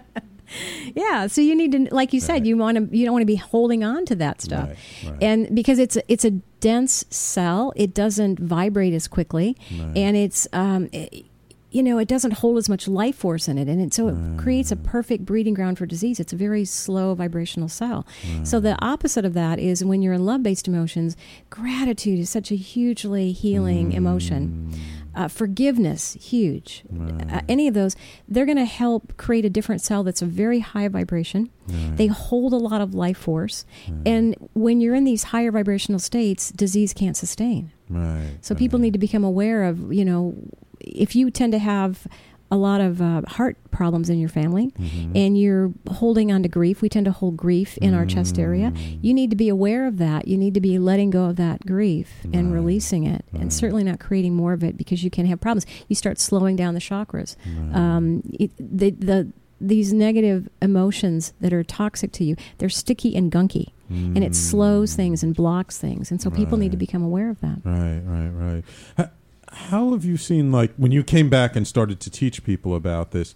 S4: Yeah, so you need to, like you said,
S3: right.
S4: you want to, you don't want to be holding on to that stuff,
S3: right, right.
S4: and because it's a, it's a dense cell, it doesn't vibrate as quickly,
S3: right.
S4: and it's um, it, you know, it doesn't hold as much life force in it, and it, so it
S3: right.
S4: creates a perfect breeding ground for disease. It's a very slow vibrational cell.
S3: Right.
S4: So the opposite of that is when you're in love-based emotions. Gratitude is such a hugely healing
S3: mm.
S4: emotion. Uh, forgiveness, huge.
S3: Right.
S4: Uh, any of those, they're going to help create a different cell that's a very high vibration.
S3: Right.
S4: They hold a lot of life force.
S3: Right.
S4: And when you're in these higher vibrational states, disease can't sustain.
S3: Right.
S4: So
S3: right.
S4: people need to become aware of, you know, if you tend to have a lot of uh, heart problems in your family, mm-hmm. and you're holding on to grief. We tend to hold grief in mm. our chest area. You need to be aware of that. You need to be letting go of that grief right. and releasing it, right. and certainly not creating more of it, because you can have problems. You start slowing down the chakras. Right. Um, it, the the these negative emotions that are toxic to you, they're sticky and gunky, mm. and it slows things and blocks things. And so right. people need to become aware of that.
S3: Right, right, right. How, how have you seen, like, when you came back and started to teach people about this,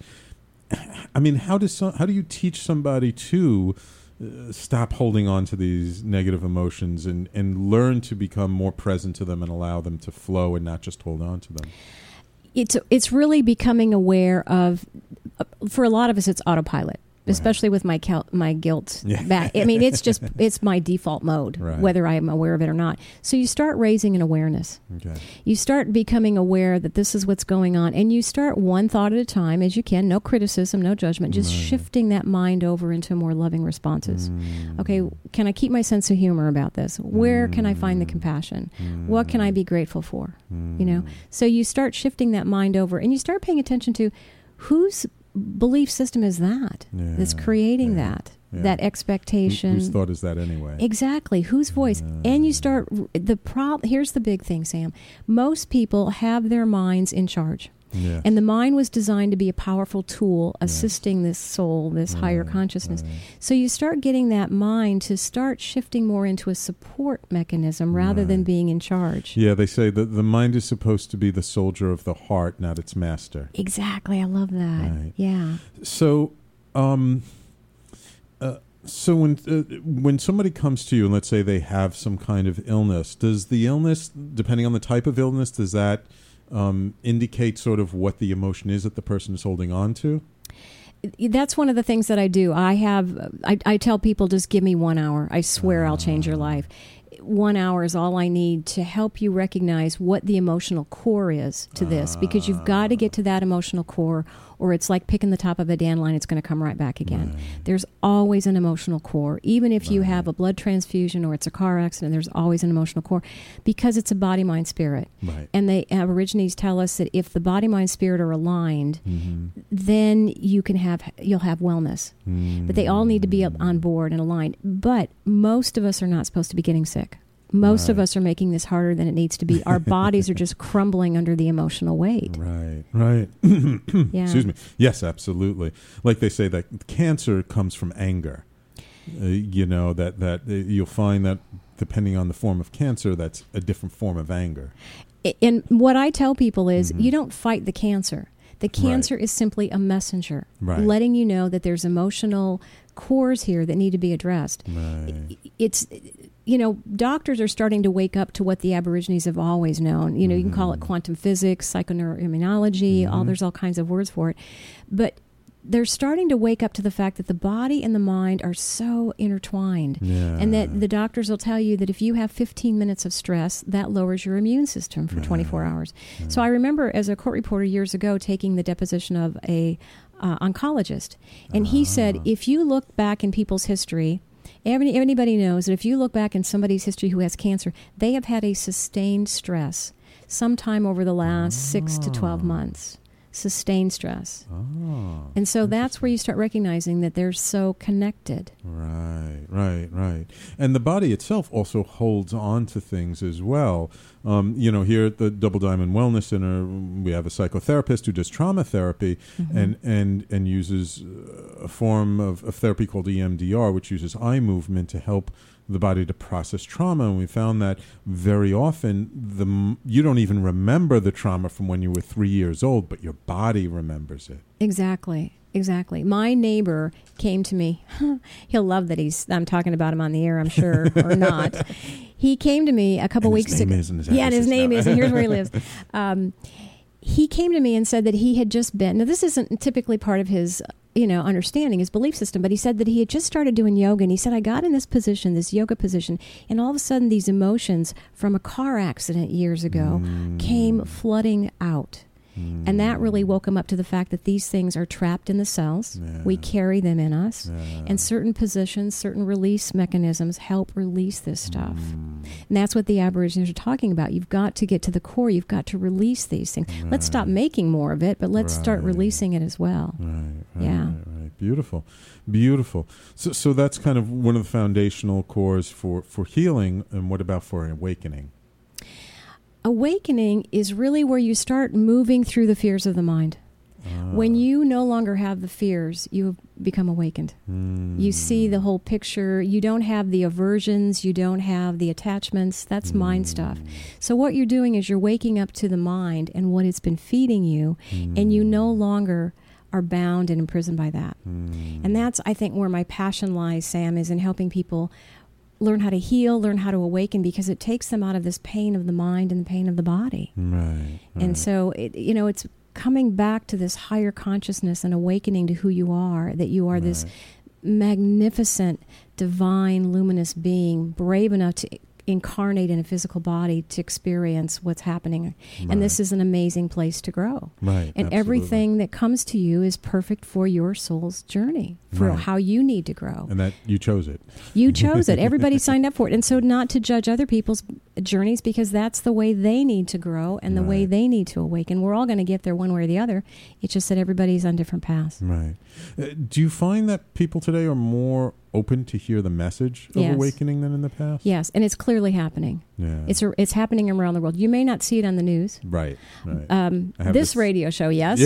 S3: I mean, how does some, how do you teach somebody to uh, stop holding on to these negative emotions and, and learn to become more present to them and allow them to flow and not just hold on to them?
S4: It's it's really becoming aware of, uh, for a lot of us, it's autopilot, right. especially with my cal- my guilt.
S3: Yeah.
S4: Back. I mean, it's just, it's my default mode, right. whether I'm aware of it or not. So you start raising an awareness.
S3: Okay.
S4: You start becoming aware that this is what's going on, and you start one thought at a time as you can, no criticism, no judgment, just right. shifting that mind over into more loving responses. Mm. Okay, can I keep my sense of humor about this? Where mm. can I find the compassion? Mm. What can I be grateful for? Mm. You know, so you start shifting that mind over, and you start paying attention to whose belief system is that yeah, that's creating yeah, that yeah. that expectation.
S3: Whose thought is that anyway?
S4: Exactly, whose voice? Uh, and you start the prob. Here's the big thing, Sam. Most people have their minds in charge.
S3: Yes.
S4: And the mind was designed to be a powerful tool assisting yes. this soul, this
S3: right,
S4: higher consciousness.
S3: Right.
S4: So you start getting that mind to start shifting more into a support mechanism rather
S3: right.
S4: than being in charge.
S3: Yeah, they say that the mind is supposed to be the soldier of the heart, not its master.
S4: Exactly. I love that.
S3: Right.
S4: Yeah.
S3: So, um, uh, so when uh, when somebody comes to you and let's say they have some kind of illness, does the illness, depending on the type of illness, does that Um, indicate sort of what the emotion is that the person is holding on to?
S4: That's one of the things that I do. I have, I, I tell people, just give me one hour. I swear uh, I'll change your life. One hour is all I need to help you recognize what the emotional core is to this, uh, because you've got to get to that emotional core, or it's like picking the top of a dandelion, it's going to come right back again. Right. There's always an emotional core. Even if right. you have a blood transfusion or it's a car accident, there's always an emotional core, because it's a body, mind, spirit.
S3: Right.
S4: And the Aborigines tell us that if the body, mind, spirit are aligned, mm-hmm. then you can have, you'll have wellness. Mm-hmm. But they all need to be on board and aligned. But most of us are not supposed to be getting sick. Most right. of us are making this harder than it needs to be. Our bodies are just crumbling under the emotional weight.
S3: Right, right.
S4: yeah.
S3: Excuse me. Yes, absolutely. Like they say that cancer comes from anger. Uh, you know, that, that uh, you'll find that depending on the form of cancer, that's a different form of anger.
S4: And what I tell people is
S3: mm-hmm.
S4: you don't fight the cancer. The cancer
S3: right.
S4: is simply a messenger,
S3: right.
S4: letting you know that there's emotional cores here that need to be addressed.
S3: Right.
S4: It's... You know, doctors are starting to wake up to what the Aborigines have always known. You know, mm-hmm. you can call it quantum physics, psychoneuroimmunology, mm-hmm. all there's all kinds of words for it. But they're starting to wake up to the fact that the body and the mind are so intertwined.
S3: Yeah.
S4: And that the doctors will tell you that if you have fifteen minutes of stress, that lowers your immune system for
S3: right.
S4: twenty-four hours.
S3: Right. So
S4: I remember as a court reporter years ago taking the deposition of a uh, oncologist. And he
S3: uh-huh.
S4: said, if you look back in people's history, Every, anybody knows that if you look back in somebody's history who has cancer, they have had a sustained stress sometime over the last oh. six to twelve months. Sustained stress.
S3: Oh,
S4: and so that's where you start recognizing that they're so connected.
S3: Right, right, right. And the body itself also holds on to things as well. Um, you know, here at the Double Diamond Wellness Center, we have a psychotherapist who does trauma therapy mm-hmm. and, and, and uses a form of, of therapy called E M D R, which uses eye movement to help the body to process trauma. And we found that very often the you don't even remember the trauma from when you were three years old, but your body remembers it.
S4: Exactly. Exactly. My neighbor came to me. He'll love that he's. I'm talking about him on the air, I'm sure, or not. He came to me a couple
S3: and
S4: weeks
S3: his name
S4: ago.
S3: Is and his
S4: yeah, and his name
S3: now.
S4: is, and here's where he lives. Um, he came to me and said that he had just been. Now, this isn't typically part of his, you know, understanding, his belief system, but he said that he had just started doing yoga, and he said, I got in this position, this yoga position, and all of a sudden these emotions from a car accident years ago mm. came flooding out.
S3: Mm.
S4: And that really woke him up to the fact that these things are trapped in the cells.
S3: Yeah.
S4: We carry them in us.
S3: Yeah.
S4: And certain positions, certain release mechanisms help release this stuff.
S3: Mm.
S4: And that's what the Aborigines are talking about. You've got to get to the core. You've got to release these things.
S3: Right.
S4: Let's stop making more of it, but let's
S3: Right.
S4: start releasing it as well.
S3: Right, right,
S4: Yeah.
S3: right, right. Beautiful, beautiful. So, so that's kind of one of the foundational cores for, for healing. And what about for awakening?
S4: Awakening is really where you start moving through the fears of the mind.
S3: Ah.
S4: When you no longer have the fears, you have become awakened.
S3: Mm.
S4: You see the whole picture. You don't have the aversions. You don't have the attachments. That's
S3: Mm.
S4: mind stuff. So what you're doing is you're waking up to the mind and what it's been feeding you,
S3: Mm.
S4: and you no longer are bound and imprisoned by that.
S3: Mm.
S4: And that's, I think, where my passion lies, Sam, is in helping people learn how to heal, learn how to awaken, because it takes them out of this pain of the mind and the pain of the body.
S3: Right, right.
S4: And so, it, you know, it's coming back to this higher consciousness and awakening to who you are, that you are
S3: Right.
S4: this magnificent, divine, luminous being, brave enough to incarnate in a physical body to experience what's happening.
S3: Right.
S4: And this is an amazing place to grow.
S3: Right,
S4: And
S3: absolutely.
S4: everything that comes to you is perfect for your soul's journey, for
S3: Right.
S4: how you need to grow.
S3: And that you chose it.
S4: You chose it. Everybody signed up for it. And so not to judge other people's journeys, because that's the way they need to grow and the way
S3: Right.
S4: they need to awaken. We're all going to get there one way or the other. It's just that everybody's on different paths.
S3: Right. Uh, do you find that people today are more open to hear the message of
S4: Yes.
S3: awakening than in the past?
S4: Yes, and it's clearly happening.
S3: Yeah.
S4: It's a, it's happening around the world. You may not see it on the news.
S3: Right, right.
S4: Um,
S3: I have
S4: this,
S3: this-
S4: radio show, yes.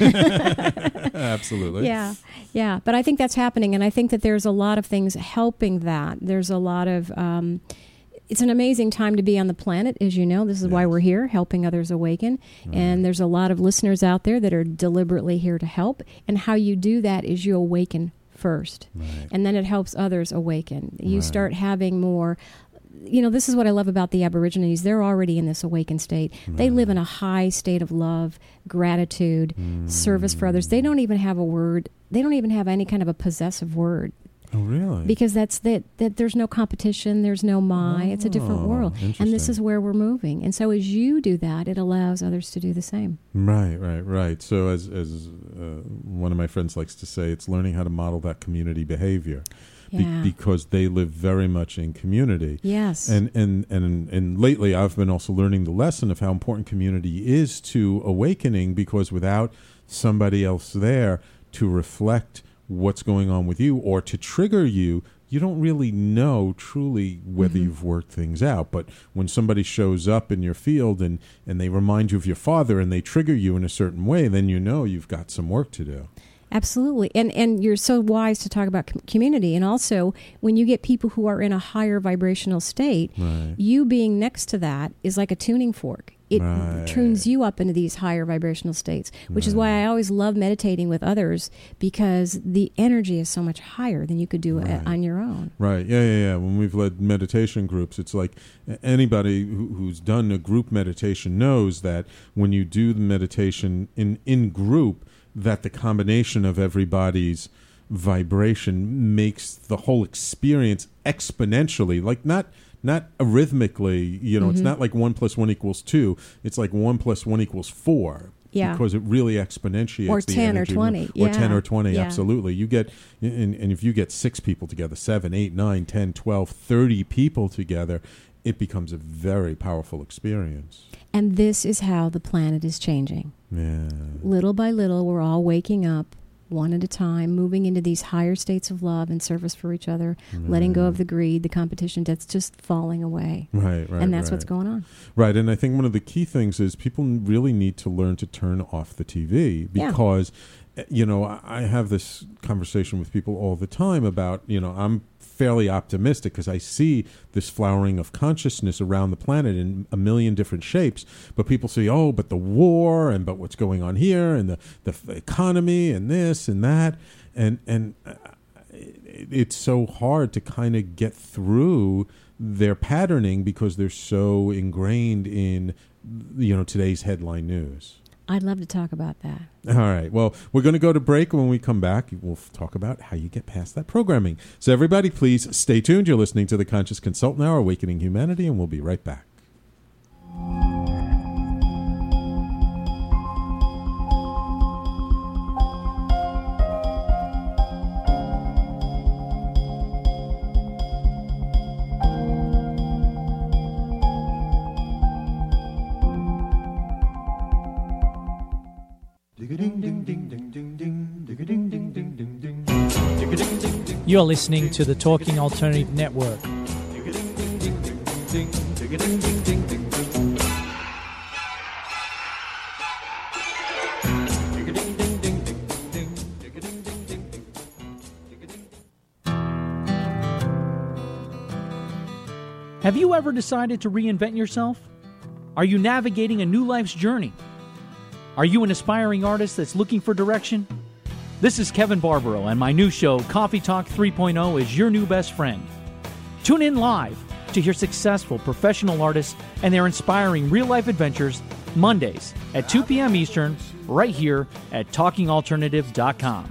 S3: Yes. Absolutely.
S4: Yeah, yeah. But I think that's happening, and I think that there's a lot of things helping that. There's a lot of... Um, it's an amazing time to be on the planet, as you know. This is why
S3: Yes.
S4: we're here, helping others awaken.
S3: Right.
S4: And there's a lot of listeners out there that are deliberately here to help. And how you do that is you awaken first.
S3: Right.
S4: And then it helps others awaken. You
S3: Right.
S4: start having more... You know, this is what I love about the Aborigines. They're already in this awakened state. They live in a high state of love, gratitude,
S3: Mm.
S4: service for others. They don't even have a word. They don't even have any kind of a possessive word.
S3: Oh, really?
S4: Because that's that, that there's no competition, there's no my, it's a different
S3: Oh,
S4: world. And this
S3: interesting.
S4: is where we're moving. And so as you do that, it allows others to do the same.
S3: Right, right, right. So as as uh, one of my friends likes to say, it's learning how to model that community behavior. Be-
S4: Yeah.
S3: because they live very much in community.
S4: Yes.
S3: And, and and and lately I've been also learning the lesson of how important community is to awakening, because without somebody else there to reflect what's going on with you or to trigger you, you don't really know truly whether
S4: Mhm.
S3: you've worked things out. But when somebody shows up in your field and, and they remind you of your father and they trigger you in a certain way, then you know you've got some work to do.
S4: Absolutely. And and you're so wise to talk about com- community. And also, when you get people who are in a higher vibrational state,
S3: Right.
S4: you being next to that is like a tuning fork. It
S3: Right.
S4: tunes you up into these higher vibrational states, which is why I always love meditating with others, because the energy is so much higher than you could do
S3: Right.
S4: it on your own.
S3: Right. Yeah, yeah, yeah. When we've led meditation groups, it's like anybody who, who's done a group meditation knows that when you do the meditation in, in group, that the combination of everybody's vibration makes the whole experience exponentially, like not not arithmically, you know,
S4: Mhm.
S3: it's not like one plus one equals two. It's like one plus one equals four.
S4: Yeah.
S3: Because it really exponentiates
S4: Or
S3: the
S4: ten or
S3: energy.
S4: twenty.
S3: Or ten
S4: Yeah.
S3: or twenty,
S4: Yeah.
S3: absolutely. You get, and, and if you get six people together, seven, eight, nine, ten, twelve, thirty people together, it becomes a very powerful experience.
S4: And this is how the planet is changing.
S3: Yeah.
S4: Little by little, we're all waking up one at a time, moving into these higher states of love and service for each other, letting go of the greed, the competition that's just falling away.
S3: Right, right,
S4: And that's
S3: right.
S4: what's going on.
S3: Right, and I think one of the key things is people really need to learn to turn off the T V,
S4: Yeah.
S3: because, uh, you know, I I have this conversation with people all the time about, you know, I'm fairly optimistic because I see this flowering of consciousness around the planet in a million different shapes. But people say, oh, but the war and but what's going on here and the, the f- economy and this and that. And, and uh, it, it's so hard to kind of get through their patterning because they're so ingrained in, you know, today's headline news.
S4: I'd love to talk about that.
S3: All right. Well, we're going to go to break. When we come back, we'll f- talk about how you get past that programming. So everybody, please stay tuned. You're listening to The Conscious Consultant Hour, Awakening Humanity, and we'll be right back.
S5: You're listening to the Talking Alternative Network.
S10: Have you ever decided to reinvent yourself? Are you navigating a new life's journey? Are you an aspiring artist that's looking for direction? This is Kevin Barbaro, and my new show, Coffee Talk three point oh, is your new best friend. Tune in live to hear successful professional artists and their inspiring real-life adventures Mondays at two p.m. Eastern, right here at talking alternative dot com.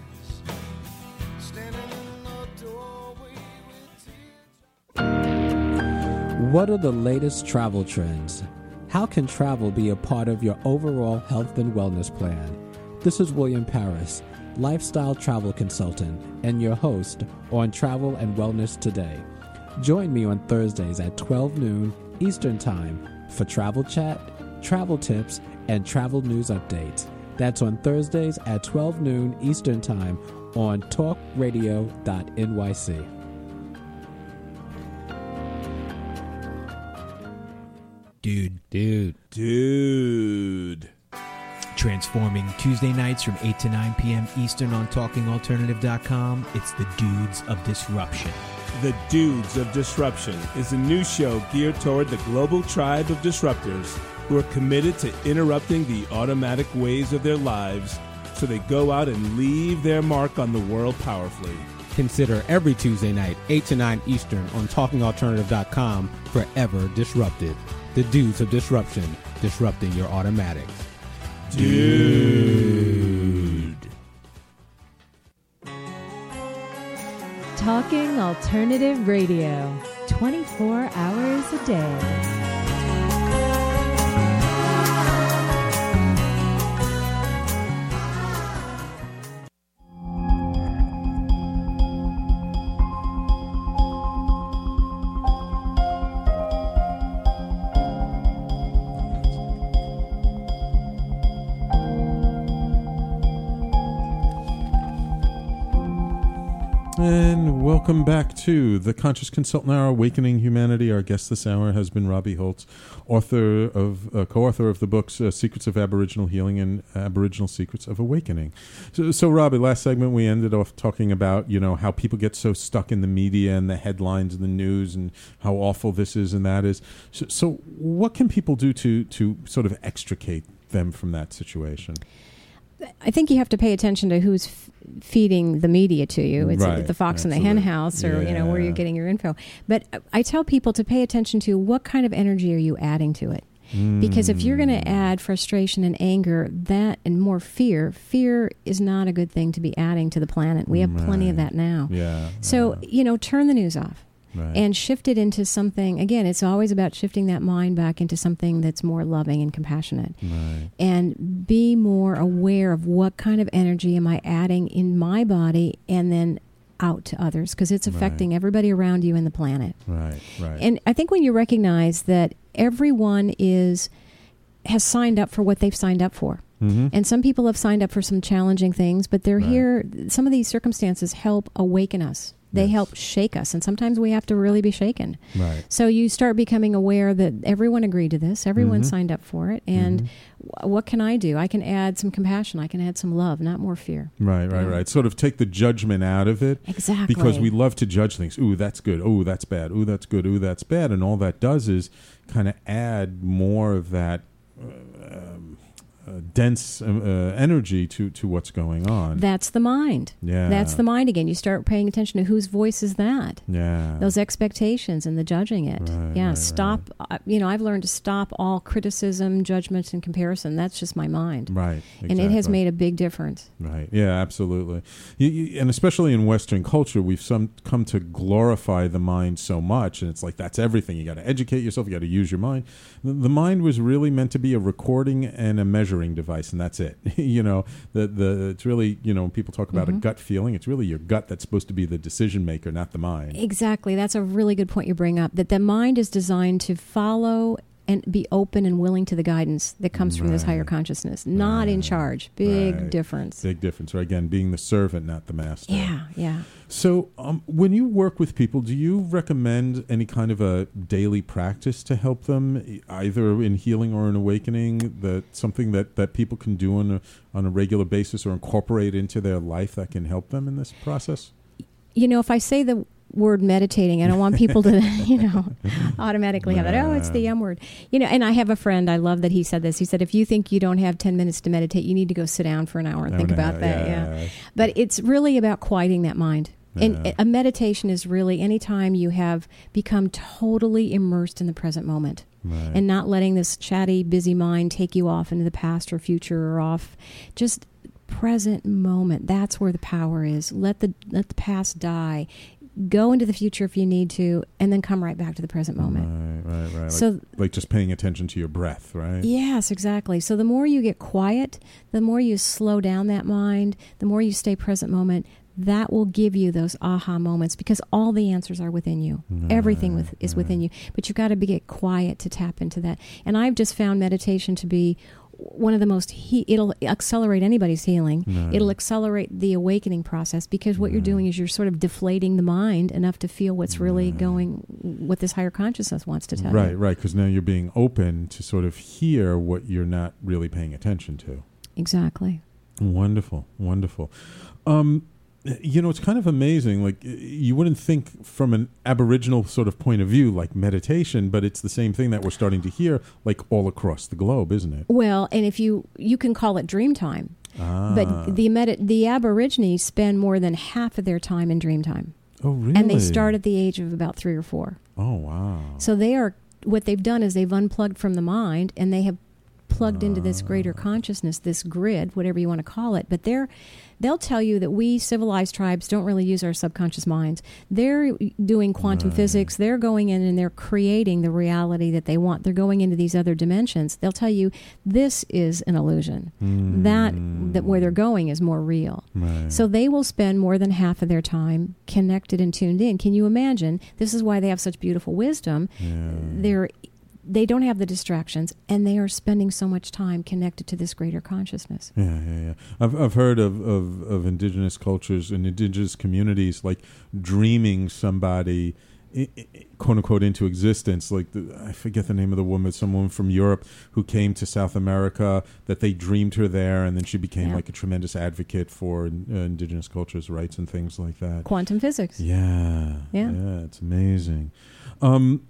S6: What are the latest travel trends? How can travel be a part of your overall health and wellness plan? This is William Paris, lifestyle travel consultant, and your host on Travel and Wellness Today. Join me on Thursdays at twelve noon Eastern Time for travel chat, travel tips, and travel news updates. That's on Thursdays at twelve noon Eastern Time on talk radio dot N Y C.
S11: Dude.
S3: Dude.
S11: Dude. Transforming Tuesday nights from eight to nine p.m. Eastern on talking alternative dot com. It's the Dudes of Disruption.
S12: The Dudes of Disruption is a new show geared toward the global tribe of disruptors who are committed to interrupting the automatic ways of their lives so they go out and leave their mark on the world powerfully.
S13: Consider every Tuesday night, eight to nine Eastern on talking alternative dot com, Forever Disrupted. The Dudes of Disruption, disrupting your automatics.
S12: Dude.
S9: Talking Alternative Radio, twenty-four hours a day.
S3: And welcome back to the Conscious Consultant Hour, Awakening Humanity. Our guest this hour has been Robbie Holtz, author of, uh, co-author of the books uh, Secrets of Aboriginal Healing and Aboriginal Secrets of Awakening. So, so, Robbie, last segment we ended off talking about, you know, how people get so stuck in the media and the headlines and the news and how awful this is and that is. So, so what can people do to to sort of extricate them from that situation?
S4: I think you have to pay attention to who's f- feeding the media to you. It's
S3: Right.
S4: the fox
S3: Absolutely.
S4: in the hen house, or you know where
S3: Yeah.
S4: you're getting your info. But I tell people to pay attention to what kind of energy are you adding to it. Because if you're going to add frustration and anger, that and more fear, fear is not a good thing to be adding to the planet. We have plenty of
S3: Right.
S4: that now.
S3: Yeah.
S4: So, you know, turn the news off.
S3: Right.
S4: And shift it into something, again, it's always about shifting that mind back into something that's more loving and compassionate.
S3: Right.
S4: And be more aware of what kind of energy am I adding in my body and then out to others, because it's affecting
S3: Right.
S4: everybody around you and the planet.
S3: Right, right.
S4: And I think when you recognize that everyone is has signed up for what they've signed up for.
S3: Mm-hmm.
S4: And some people have signed up for some challenging things, but they're
S3: Right.
S4: here. Some of these circumstances help awaken us. They
S3: Yes.
S4: help shake us, and sometimes we have to really be shaken.
S3: Right.
S4: So you start becoming aware that everyone agreed to this, everyone
S3: Mhm.
S4: signed up for it, and
S3: Mhm.
S4: w- what can I do? I can add some compassion, I can add some love, not more fear.
S3: Right, right,
S4: Yeah.
S3: right. Sort of take the judgment out of it.
S4: Exactly.
S3: Because we love to judge things. Ooh, that's good. Ooh, that's bad. Ooh, that's good. Ooh, that's bad. And all that does is kind of add more of that uh, um, uh, dense uh, uh, energy to, to what's going on.
S4: That's the mind.
S3: Yeah.
S4: That's the mind again. You start paying attention to whose voice is that.
S3: Yeah.
S4: Those expectations and the judging it.
S3: Right,
S4: yeah,
S3: right,
S4: stop. Uh, you know, I've learned to stop all criticism, judgment, and comparison. That's just my mind.
S3: Right.
S4: And it has
S3: exactly.
S4: made a big difference.
S3: Right. Yeah, absolutely. You, you, and especially in Western culture, we've some come to glorify the mind so much, and it's like that's everything. You got to educate yourself. You got to use your mind. The, the mind was really meant to be a recording and a measuring device, and that's it. you know, the the it's really, you know, when people talk about
S4: Mhm.
S3: a gut feeling, it's really your gut that's supposed to be the decision maker, not the mind.
S4: Exactly. That's a really good point you bring up, that the mind is designed to follow and be open and willing to the guidance that comes from this higher consciousness. Not in charge. Big
S3: Right.
S4: difference.
S3: Big difference. Or again, being the servant, not the master.
S4: Yeah, yeah.
S3: So um, when you work with people, do you recommend any kind of a daily practice to help them, e- either in healing or in awakening, that something that, that people can do on a, on a regular basis or incorporate into their life that can help them in this process?
S4: You know, if I say the word meditating, I don't want people to, you know, automatically have that, oh, it's the M word. You know, and I have a friend, I love that he said this. He said, if you think you don't have ten minutes to meditate, you need to go sit down for an hour and
S3: Oh,
S4: think
S3: no,
S4: about that.
S3: yeah.
S4: Yeah. But it's really about quieting that mind. And
S3: Yeah.
S4: a meditation is really any time you have become totally immersed in the present moment.
S3: Right.
S4: And not letting this chatty, busy mind take you off into the past or future or off. Just present moment. That's where the power is. Let the let the past die. Go into the future if you need to, and then come right back to the present moment.
S3: Right, right, right.
S4: So-
S3: like, like just paying attention to your breath, right?
S4: Yes, exactly. So the more you get quiet, the more you slow down that mind, the more you stay present moment, that will give you those aha moments, because all the answers are within you. Everything with, is within you. But you've got to be, get quiet to tap into that. And I've just found meditation to be one of the most, he, it'll accelerate anybody's healing.
S3: Right.
S4: It'll accelerate the awakening process, because what you're doing is you're sort of deflating the mind enough to feel what's really going, what this higher consciousness wants to tell
S3: Right,
S4: you.
S3: right. Because now you're being open to sort of hear what you're not really paying attention to.
S4: Exactly.
S3: Wonderful, wonderful. Um, you know, it's kind of amazing. Like, you wouldn't think from an Aboriginal sort of point of view, like meditation, but it's the same thing that we're starting to hear, like all across the globe, isn't it?
S4: Well, and if you, you can call it dream time.
S3: Ah.
S4: But the Medi- the Aborigines spend more than half of their time in dream time.
S3: Oh, really?
S4: And they start at the age of about three or four.
S3: Oh, wow.
S4: So they are, what they've done is they've unplugged from the mind, and they have plugged into this greater consciousness, this grid, whatever you want to call it. But they're, they'll tell you that we civilized tribes don't really use our subconscious minds. They're doing quantum
S3: Right.
S4: physics. They're going in and they're creating the reality that they want. They're going into these other dimensions. They'll tell you this is an illusion.
S3: Mm.
S4: That, that where they're going is more real.
S3: Right.
S4: So they will spend more than half of their time connected and tuned in. Can you imagine? This is why they have such beautiful wisdom.
S3: Yeah.
S4: They're They don't have the distractions, and they are spending so much time connected to this greater consciousness.
S3: Yeah, yeah, yeah. I've I've heard of, of, of indigenous cultures and indigenous communities like dreaming somebody, I, I, quote unquote, into existence. Like the, I forget the name of the woman, some woman from Europe who came to South America, that they dreamed her there, and then she became
S4: Yeah.
S3: like a tremendous advocate for uh, indigenous cultures' rights and things like that.
S4: Quantum physics.
S3: Yeah,
S4: Yeah.
S3: yeah. It's amazing. Um,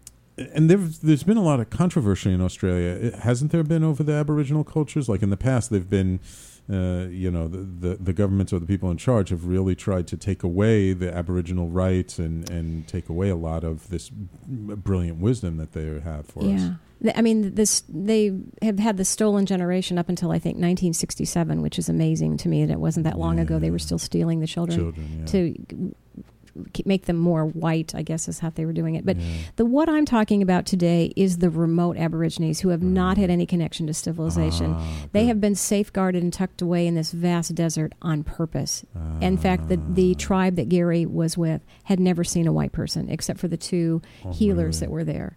S3: And there's there's been a lot of controversy in Australia, It- hasn't there been, over the Aboriginal cultures? Like in the past, they've been, uh, you know, the, the the governments or the people in charge have really tried to take away the Aboriginal rights and, and take away a lot of this brilliant wisdom that they have for us.
S4: Yeah. Th- I mean, this they have had the stolen generation up until, I think, nineteen sixty-seven, which is amazing to me that it wasn't that long ago. They were still stealing the children,
S3: Children, yeah.
S4: to k- make them more white, I guess is how they were doing it. But
S3: Yeah.
S4: the what I'm talking about today is the remote Aborigines who have not had any connection to civilization.
S3: Ah,
S4: they
S3: good.
S4: have been safeguarded and tucked away in this vast desert on purpose. In fact, the, the tribe that Gary was with had never seen a white person except for the two
S3: Oh,
S4: healers
S3: really?
S4: that were there.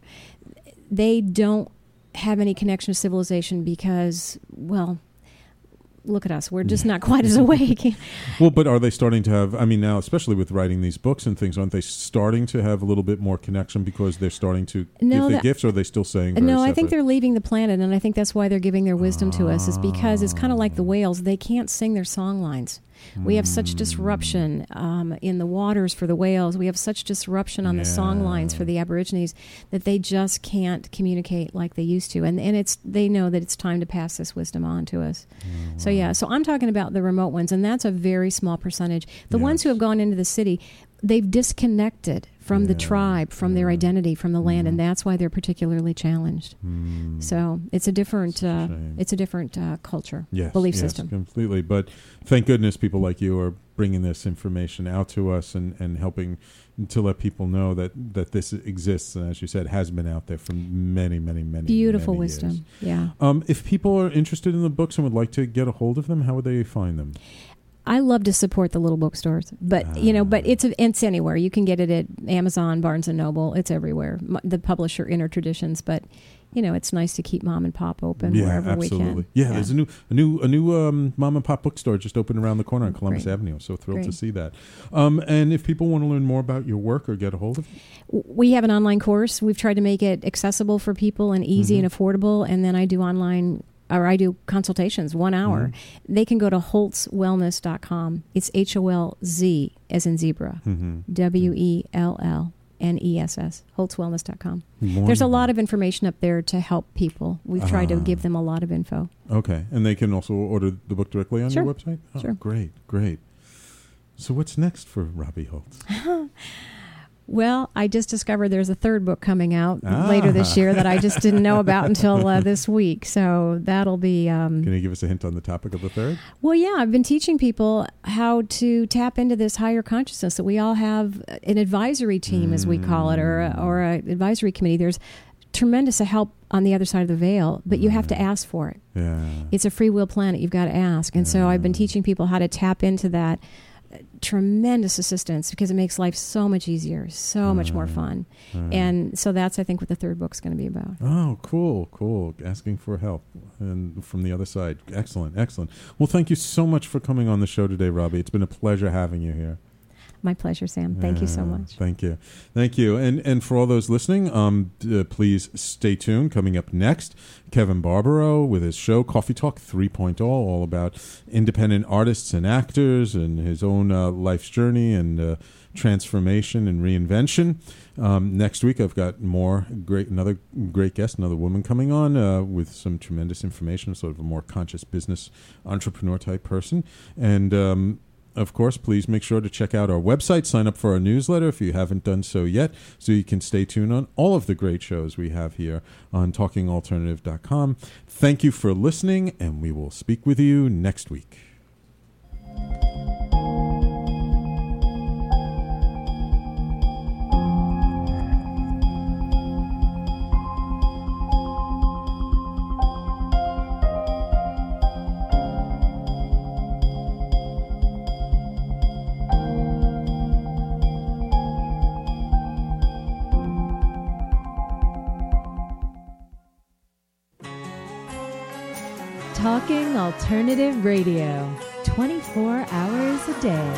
S4: They don't have any connection to civilization because, well, look at us. We're just not quite as awake.
S3: Well, but are they starting to have, I mean, now, especially with writing these books and things, aren't they starting to have a little bit more connection because they're starting to
S4: No,
S3: give their
S4: that-
S3: gifts, or are they still saying very
S4: No, I think
S3: separate?
S4: they're leaving the planet, and I think that's why they're giving their wisdom to us, is because it's kind of like the whales. They can't sing their song lines. We have such disruption um, in the waters for the whales. We have such disruption on the song lines for the Aborigines that they just can't communicate like they used to. And and it's they know that it's time to pass this wisdom on to us. So yeah, so I'm talking about the remote ones, and that's a very small percentage. The ones who have gone into the city, they've disconnected from the tribe, from their identity, from the land, and that's why they're particularly challenged. So it's a different, uh, it's a different uh, culture,
S3: Yes,
S4: belief
S3: yes,
S4: system.
S3: completely. But thank goodness people like you are bringing this information out to us and, and helping to let people know that, that this exists, and as you said, has been out there for many, many, many,
S4: Beautiful
S3: many
S4: wisdom,
S3: years.
S4: yeah.
S3: Um, if people are interested in the books and would like to get a hold of them, how would they find them?
S4: I love to support the little bookstores, but you know, but it's it's anywhere. You can get it at Amazon, Barnes and Noble. It's everywhere. M- The publisher, Inner Traditions, but you know, it's nice to keep mom and pop open
S3: yeah,
S4: wherever
S3: absolutely.
S4: we can.
S3: Yeah, yeah, there's a new a new a new um, mom and pop bookstore just opened around the corner on Columbus
S4: Great.
S3: Avenue. I'm so thrilled
S4: Great.
S3: to see that. Um, and if people want to learn more about your work or get a hold of you,
S4: we have an online course. We've tried to make it accessible for people and easy
S3: Mhm.
S4: and affordable. And then I do online, or I do consultations, one hour.
S3: Mhm.
S4: They can go to holtz wellness dot com. It's H O L Z as in zebra,
S3: Mhm.
S4: W E L L N E S S, holtz wellness dot com.
S3: Wonderful.
S4: There's a lot of information up there to help people. We've tried
S3: Ah.
S4: to give them a lot of info.
S3: Okay, and they can also order the book directly on
S4: Sure.
S3: your website? Oh,
S4: Sure.
S3: Great, great. So what's next for Robbie Holtz?
S4: Well, I just discovered there's a third book coming out
S3: Ah.
S4: later this year that I just didn't know about until uh, this week. So that'll be... Um,
S3: Can you give us a hint on the topic of the third?
S4: Well, yeah, I've been teaching people how to tap into this higher consciousness that we all have an advisory team, as we call it, or a, or an advisory committee. There's tremendous help on the other side of the veil, but you have to ask for it.
S3: Yeah.
S4: It's a free will planet. You've got to ask. And so I've been teaching people how to tap into that tremendous assistance because it makes life so much easier, so much more fun.
S3: Right.
S4: And so that's, I think, what the third book's going to be about.
S3: Oh, cool, cool. Asking for help and from the other side. Excellent, excellent. Well, thank you so much for coming on the show today, Robbie. It's been a pleasure having you here.
S4: My pleasure, Sam. Thank you so
S3: Yeah,
S4: much.
S3: Thank you. Thank you. And and for all those listening, um, d- uh, please stay tuned. Coming up next, Kevin Barbaro with his show Coffee Talk three point oh, all about independent artists and actors and his own uh, life's journey and uh, transformation and reinvention. Um, next week, I've got more great, another great guest, another woman coming on uh, with some tremendous information, sort of a more conscious business entrepreneur type person. And um, of course, please make sure to check out our website, sign up for our newsletter if you haven't done so yet, so you can stay tuned on all of the great shows we have here on talking alternative dot com. Thank you for listening, and we will speak with you next week.
S9: Talking Alternative Radio, twenty-four hours a day.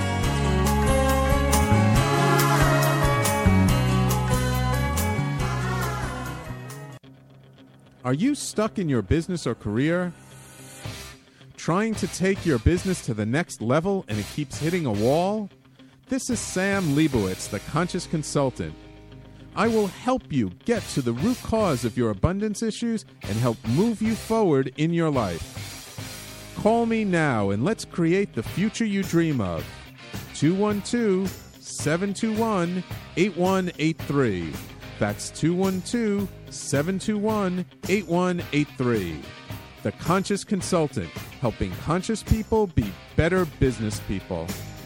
S3: Are you stuck in your business or career? Trying to take your business to the next level and it keeps hitting a wall? This is Sam Leibowitz, the Conscious Consultant. I will help you get to the root cause of your abundance issues and help move you forward in your life. Call me now and let's create the future you dream of. two one two, seven two one, eight one eight three. That's two one two, seven two one, eight one eight three. The Conscious Consultant, helping conscious people be better business people.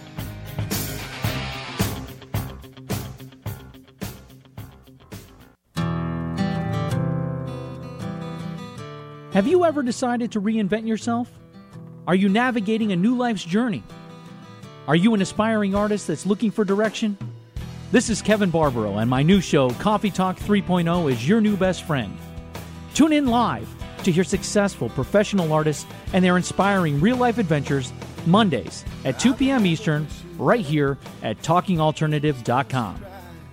S10: Have you ever decided to reinvent yourself? Are you navigating a new life's journey? Are you an aspiring artist that's looking for direction? This is Kevin Barbaro, and my new show, Coffee Talk three point oh, is your new best friend. Tune in live to hear successful professional artists and their inspiring real-life adventures Mondays at two p.m. Eastern, right here at talking alternative dot com.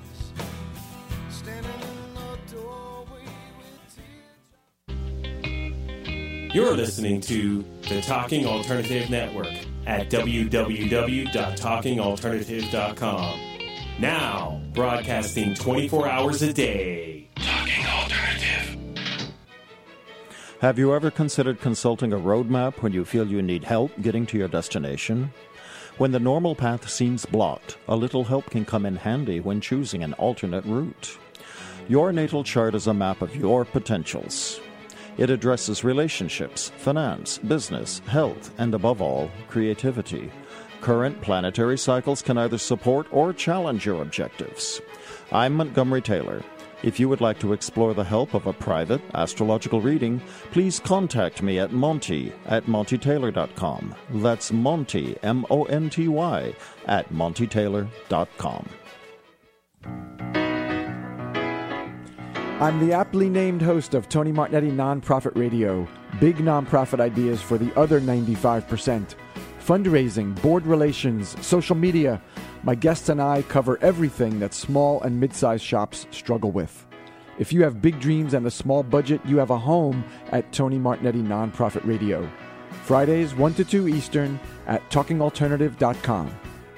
S14: You're listening to the Talking Alternative Network at w w w dot talking alternative dot com. Now, broadcasting twenty-four hours a day. Talking Alternative.
S8: Have you ever considered consulting a roadmap when you feel you need help getting to your destination? When the normal path seems blocked, a little help can come in handy when choosing an alternate route. Your natal chart is a map of your potentials. It addresses relationships, finance, business, health, and above all, creativity. Current planetary cycles can either support or challenge your objectives. I'm Montgomery Taylor. If you would like to explore the help of a private astrological reading, please contact me at Monty at monty taylor dot com. That's Monty, M O N T Y, at monty taylor dot com.
S7: I'm the aptly named host of Tony Martignetti Nonprofit Radio, big nonprofit ideas for the other ninety-five percent. Fundraising, board relations, social media. My guests and I cover everything that small and mid-sized shops struggle with. If you have big dreams and a small budget, you have a home at Tony Martignetti Nonprofit Radio. Fridays, one to two Eastern at talking alternative dot com.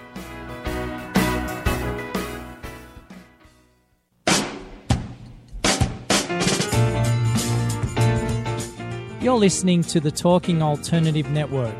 S5: You're listening to the Talking Alternative Network.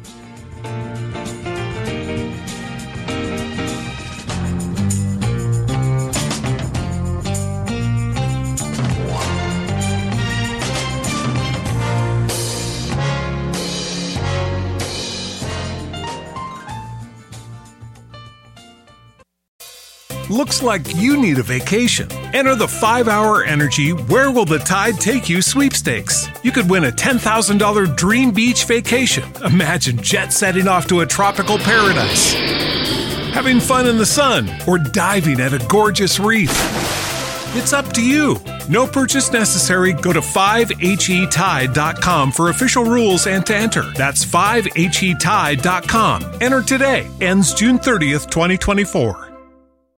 S2: Looks like you need a vacation. Enter the five hour Energy Where Will the Tide Take You sweepstakes. You could win a ten thousand dollars dream beach vacation. Imagine jet setting off to a tropical paradise, having fun in the sun, or diving at a gorgeous reef. It's up to you. No purchase necessary. Go to five H E tide dot com for official rules and to enter. That's five H E tide dot com. Enter today. Ends June thirtieth, twenty twenty-four.